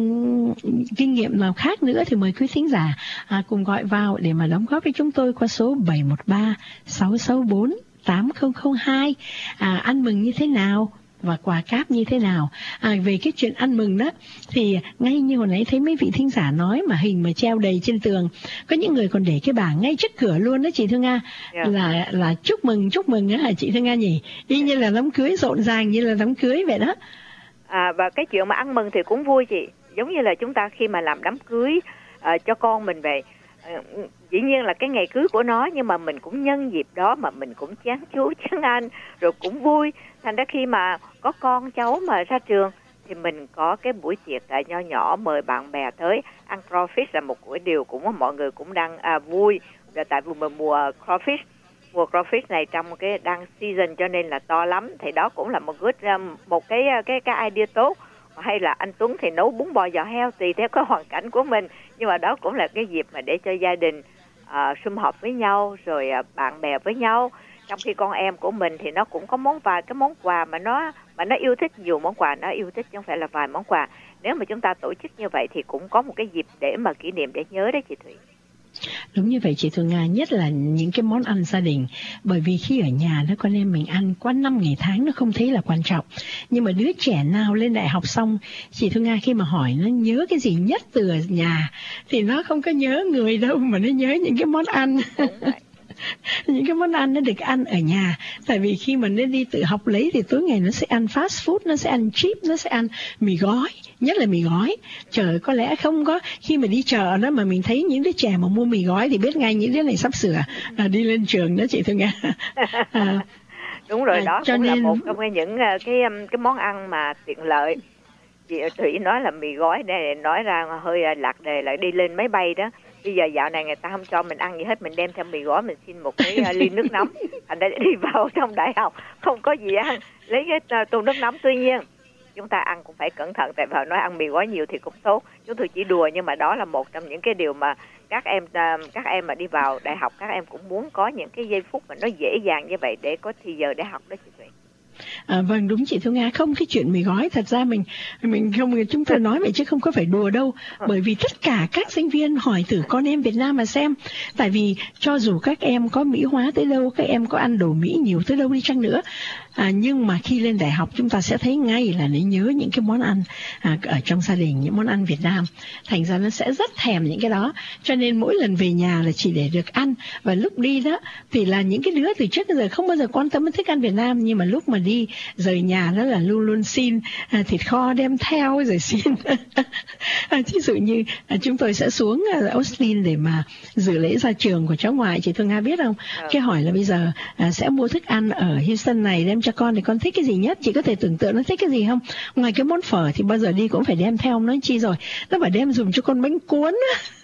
kinh nghiệm nào khác nữa thì mời quý thính giả à, cùng gọi vào để mà đóng góp với chúng tôi qua số bảy một ba sáu sáu bốn tám không không hai. À, ăn mừng như thế nào và quà cáp như thế nào. À, về cái chuyện ăn mừng đó thì ngay như hồi nãy thấy mấy vị thính giả nói mà hình mà treo đầy trên tường, có những người còn để cái bảng ngay trước cửa luôn đó chị Thương Nga. Yeah. là là chúc mừng chúc mừng á chị Thương Nga nhỉ, y như là đám cưới, rộn ràng như là đám cưới vậy đó. À, và cái chuyện mà ăn mừng thì cũng vui chị, giống như là chúng ta khi mà làm đám cưới uh, cho con mình về, uh, dĩ nhiên là cái ngày cưới của nó, nhưng mà mình cũng nhân dịp đó mà mình cũng chán chú chán anh rồi cũng vui. Thành ra khi mà có con cháu mà ra trường thì mình có cái buổi tiệc tại nho nhỏ mời bạn bè tới ăn crawfish là một buổi điều cũng mọi người cũng đang à, vui. Và tại vì mùa crawfish mùa crawfish này trong cái đang season cho nên là to lắm, thì đó cũng là một good, một cái cái cái idea tốt. Hay là anh Tuấn thì nấu bún bò giò heo tùy theo cái hoàn cảnh của mình, nhưng mà đó cũng là cái dịp mà để cho gia đình à, sum họp với nhau, rồi à, bạn bè với nhau. Trong khi con em của mình thì nó cũng có món vài cái món quà mà nó mà nó yêu thích, nhiều món quà nó yêu thích chứ không phải là vài món quà. Nếu mà chúng ta tổ chức như vậy thì cũng có một cái dịp để mà kỷ niệm, để nhớ đấy chị Thủy. Đúng như vậy chị Thường Nga, nhất là những cái món ăn gia đình. Bởi vì khi ở nhà đó con em mình ăn qua năm ngày tháng nó không thấy là quan trọng. Nhưng mà đứa trẻ nào lên đại học xong, chị Thường Nga khi mà hỏi nó nhớ cái gì nhất từ ở nhà thì nó không có nhớ người đâu, mà nó nhớ những cái món ăn. Những cái món ăn nó được ăn ở nhà. Tại vì khi mà nó đi tự học lấy thì tối ngày nó sẽ ăn fast food, nó sẽ ăn chip, nó sẽ ăn mì gói, nhất là mì gói. Trời, có lẽ không có khi mà đi chợ đó mà mình thấy những đứa trẻ mà mua mì gói thì biết ngay những đứa này sắp sửa à, đi lên trường đó chị Thương Nga. À, đúng rồi, à, đó cho cũng nên... là một trong những cái cái món ăn mà tiện lợi. Chị Thủy nói là mì gói để nói ra hơi lạc đề, lại đi lên máy bay đó. Bây giờ dạo này người ta không cho mình ăn gì hết, mình đem theo mì gói, mình xin một cái uh, ly nước nóng, thành ra đi vào trong đại học không có gì ăn, lấy cái uh, tô nước nóng. Tuy nhiên chúng ta ăn cũng phải cẩn thận, tại vì nói ăn mì gói nhiều thì cũng tốt. Chúng tôi chỉ đùa, nhưng mà đó là một trong những cái điều mà các em uh, các em mà đi vào đại học, các em cũng muốn có những cái giây phút mà nó dễ dàng như vậy để có thì giờ để học đó chị Thủy. À, vâng, đúng chị Thu Nga, không cái chuyện mì gói thật ra mình mình không chúng tôi nói vậy chứ không có phải đùa đâu, bởi vì tất cả các sinh viên hỏi thử con em Việt Nam mà xem, tại vì cho dù các em có mỹ hóa tới đâu, các em có ăn đồ Mỹ nhiều tới đâu đi chăng nữa, à, nhưng mà khi lên đại học chúng ta sẽ thấy ngay là nó nhớ những cái món ăn à, ở trong gia đình, những món ăn Việt Nam, thành ra nó sẽ rất thèm những cái đó, cho nên mỗi lần về nhà là chỉ để được ăn. Và lúc đi đó thì là những cái đứa từ trước đến giờ không bao giờ quan tâm đến thích ăn Việt Nam, nhưng mà lúc mà đi rời nhà đó là luôn luôn xin à, thịt kho đem theo, rồi xin à, ví dụ như à, chúng tôi sẽ xuống à, Austin để mà dự lễ ra trường của cháu ngoại, chị Thương Nga biết không? Ừ. Cái hỏi là bây giờ à, sẽ mua thức ăn ở Houston này đem cho con thì con thích cái gì nhất? Chị có thể tưởng tượng nó thích cái gì không? Ngoài cái món phở thì bao giờ đi cũng phải đem theo, nói chi rồi nó phải đem dùng cho con bánh cuốn.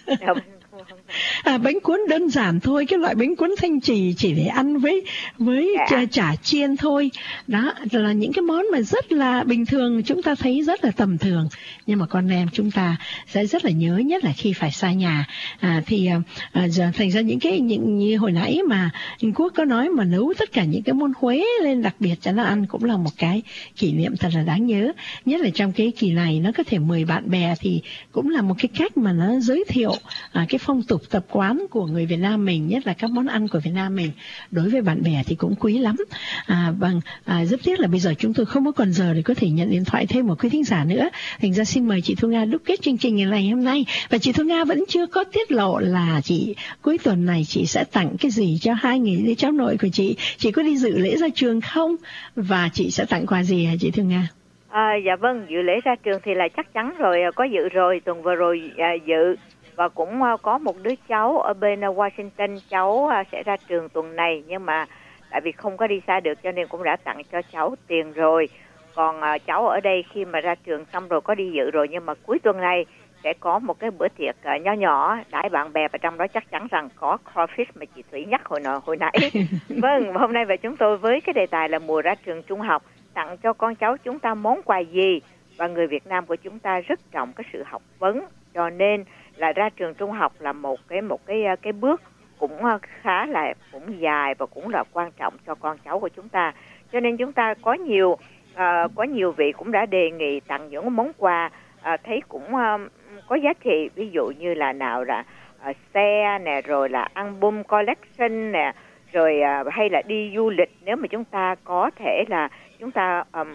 À, bánh cuốn đơn giản thôi, cái loại bánh cuốn thanh trì chỉ để ăn với với chả, chả chiên thôi. Đó là những cái món mà rất là bình thường, chúng ta thấy rất là tầm thường, nhưng mà con em chúng ta sẽ rất là nhớ, nhất là khi phải xa nhà. À, thì à, giờ thành ra những cái những như hồi nãy mà Anh Quốc có nói mà nấu tất cả những cái món Huế lên đặc biệt cho nó ăn cũng là một cái kỷ niệm thật là đáng nhớ. Nhất là trong cái kỳ này nó có thể mời bạn bè thì cũng là một cái cách mà nó giới thiệu à, cái phong tục tập quán của người Việt Nam mình, nhất là các món ăn của Việt Nam mình, đối với bạn bè thì cũng quý lắm. À, vâng, à, rất tiếc là bây giờ chúng tôi không có còn giờ để có thể nhận điện thoại thêm một quý thính giả nữa. Thành ra xin mời chị Thu Nga đúc kết chương trình ngày hôm nay. Và chị Thu Nga vẫn chưa có tiết lộ là chị cuối tuần này chị sẽ tặng cái gì cho hai người đứa cháu nội của chị. Chị có đi dự lễ ra trường không? Và chị sẽ tặng quà gì hả chị Thu Nga? À, dạ vâng, dự lễ ra trường thì là chắc chắn rồi, có dự rồi, tuần vừa rồi à, dự. Và cũng à, có một đứa cháu ở bên à, Washington, cháu à, sẽ ra trường tuần này. Nhưng mà tại vì không có đi xa được cho nên cũng đã tặng cho cháu tiền rồi. Còn à, cháu ở đây khi mà ra trường xong rồi có đi dự rồi. Nhưng mà cuối tuần này sẽ có một cái bữa tiệc uh, nhỏ nhỏ đãi bạn bè, và trong đó chắc chắn rằng có crawfish mà chị Thủy nhắc hồi nọ hồi nãy. Vâng, hôm nay về chúng tôi với cái đề tài là mùa ra trường trung học, tặng cho con cháu chúng ta món quà gì. Và người Việt Nam của chúng ta rất trọng cái sự học vấn, cho nên là ra trường trung học là một cái một cái cái bước cũng khá là cũng dài và cũng là quan trọng cho con cháu của chúng ta. Cho nên chúng ta có nhiều uh, có nhiều vị cũng đã đề nghị tặng những món quà uh, thấy cũng uh, có giá trị, ví dụ như là nào là uh, xe nè, rồi là album collection nè, rồi uh, hay là đi du lịch nếu mà chúng ta có thể là chúng ta um,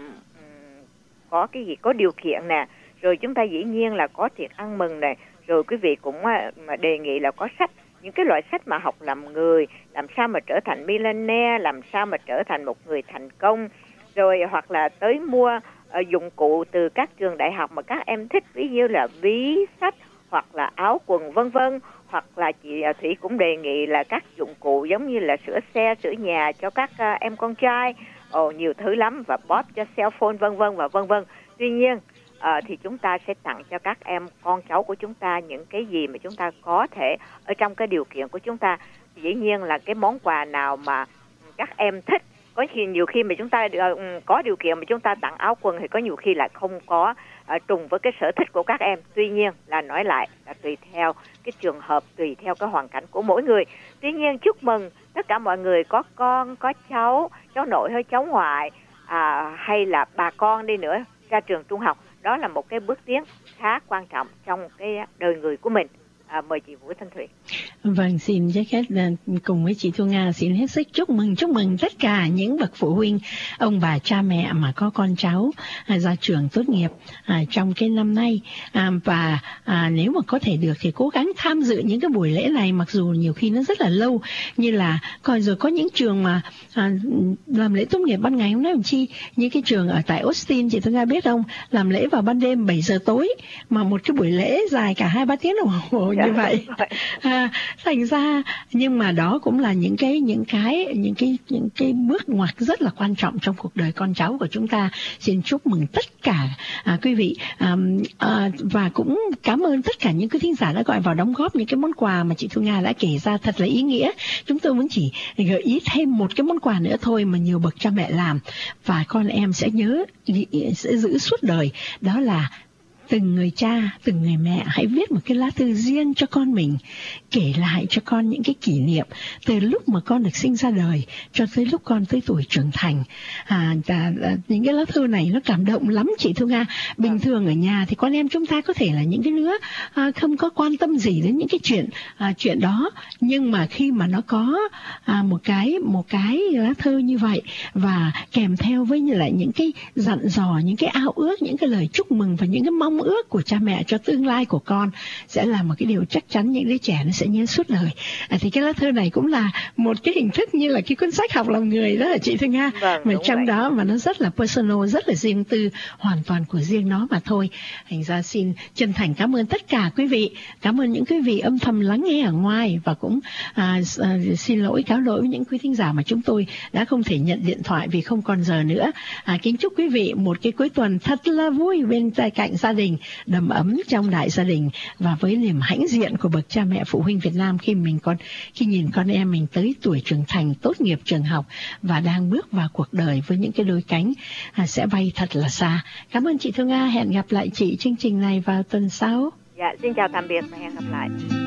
có cái gì có điều kiện nè, rồi chúng ta dĩ nhiên là có tiệc ăn mừng này, rồi quý vị cũng uh, mà đề nghị là có sách, những cái loại sách mà học làm người, làm sao mà trở thành millionaire, làm sao mà trở thành một người thành công, rồi hoặc là tới mua uh, dụng cụ từ các trường đại học mà các em thích, ví dụ là ví, sách hoặc là áo quần vân vân. Hoặc là chị uh, Thủy cũng đề nghị là các dụng cụ giống như là sửa xe, sửa nhà cho các uh, em con trai, ồ oh, nhiều thứ lắm, và bóp cho cell phone vân vân và vân vân. Tuy nhiên uh, thì chúng ta sẽ tặng cho các em con cháu của chúng ta những cái gì mà chúng ta có thể ở trong cái điều kiện của chúng ta. Dĩ nhiên là cái món quà nào mà các em thích. Có khi nhiều khi mà chúng ta uh, có điều kiện mà chúng ta tặng áo quần thì có nhiều khi là không có uh, trùng với cái sở thích của các em. Tuy nhiên là nói lại là tùy theo cái trường hợp, tùy theo cái hoàn cảnh của mỗi người. Tuy nhiên chúc mừng tất cả mọi người có con, có cháu, cháu nội hay cháu ngoại, à, hay là bà con đi nữa ra trường trung học. Đó là một cái bước tiến khá quan trọng trong cái đời người của mình. À, mời chị Vũ Thanh Thủy. Vâng, xin trước hết cùng với chị Thu Nga xin hết sức chúc mừng chúc mừng tất cả những bậc phụ huynh, ông bà cha mẹ mà có con cháu à, ra trường tốt nghiệp à, trong cái năm nay, à, và à, nếu mà có thể được thì cố gắng tham dự những cái buổi lễ này, mặc dù nhiều khi nó rất là lâu, như là còn rồi có những trường mà à, làm lễ tốt nghiệp ban ngày hôm nay làm chi, như cái trường ở tại Austin chị Thu Nga biết không, làm lễ vào ban đêm bảy giờ tối mà một cái buổi lễ dài cả hai ba tiếng đồng hồ như vậy. À, thành ra nhưng mà đó cũng là những cái những cái những cái những cái bước ngoặt rất là quan trọng trong cuộc đời con cháu của chúng ta. Xin chúc mừng tất cả à, quý vị à, à, và cũng cảm ơn tất cả những quý thính giả đã gọi vào đóng góp những cái món quà mà chị Thu Nga đã kể ra thật là ý nghĩa. Chúng tôi muốn chỉ gợi ý thêm một cái món quà nữa thôi mà nhiều bậc cha mẹ làm và con em sẽ nhớ, sẽ giữ suốt đời, đó là từng người cha, từng người mẹ hãy viết một cái lá thư riêng cho con mình, kể lại cho con những cái kỷ niệm từ lúc mà con được sinh ra đời cho tới lúc con tới tuổi trưởng thành. À, à, à, những cái lá thư này nó cảm động lắm chị Thu Nga. Bình thường ở nhà thì con em chúng ta có thể là những cái đứa à, không có quan tâm gì đến những cái chuyện à, chuyện đó, nhưng mà khi mà nó có à, một cái một cái lá thư như vậy và kèm theo với lại những cái dặn dò, những cái ao ước, những cái lời chúc mừng và những cái mong ước của cha mẹ cho tương lai của con, sẽ là một cái điều chắc chắn những đứa trẻ nó sẽ nhớ suốt đời. À, thì cái lá thư này cũng là một cái hình thức như là cái cuốn sách học làm người đó là chị Thư Nga, vâng, mà trong vậy. Đó mà nó rất là personal, rất là riêng tư, hoàn toàn của riêng nó mà thôi. Thành ra xin chân thành cảm ơn tất cả quý vị, cảm ơn những quý vị âm thầm lắng nghe ở ngoài, và cũng à, à, xin lỗi cáo lỗi với những quý thính giả mà chúng tôi đã không thể nhận điện thoại vì không còn giờ nữa. À, kính chúc quý vị một cái cuối tuần thật là vui bên cạnh gia đình, đầm ấm trong đại gia đình, và với niềm hãnh diện của bậc cha mẹ phụ huynh Việt Nam khi mình con khi nhìn con em mình tới tuổi trưởng thành, tốt nghiệp trường học và đang bước vào cuộc đời với những cái đôi cánh à, sẽ bay thật là xa. Cảm ơn chị Thu Nga, hẹn gặp lại chị chương trình này vào tuần sau. Dạ, xin chào tạm biệt và hẹn gặp lại.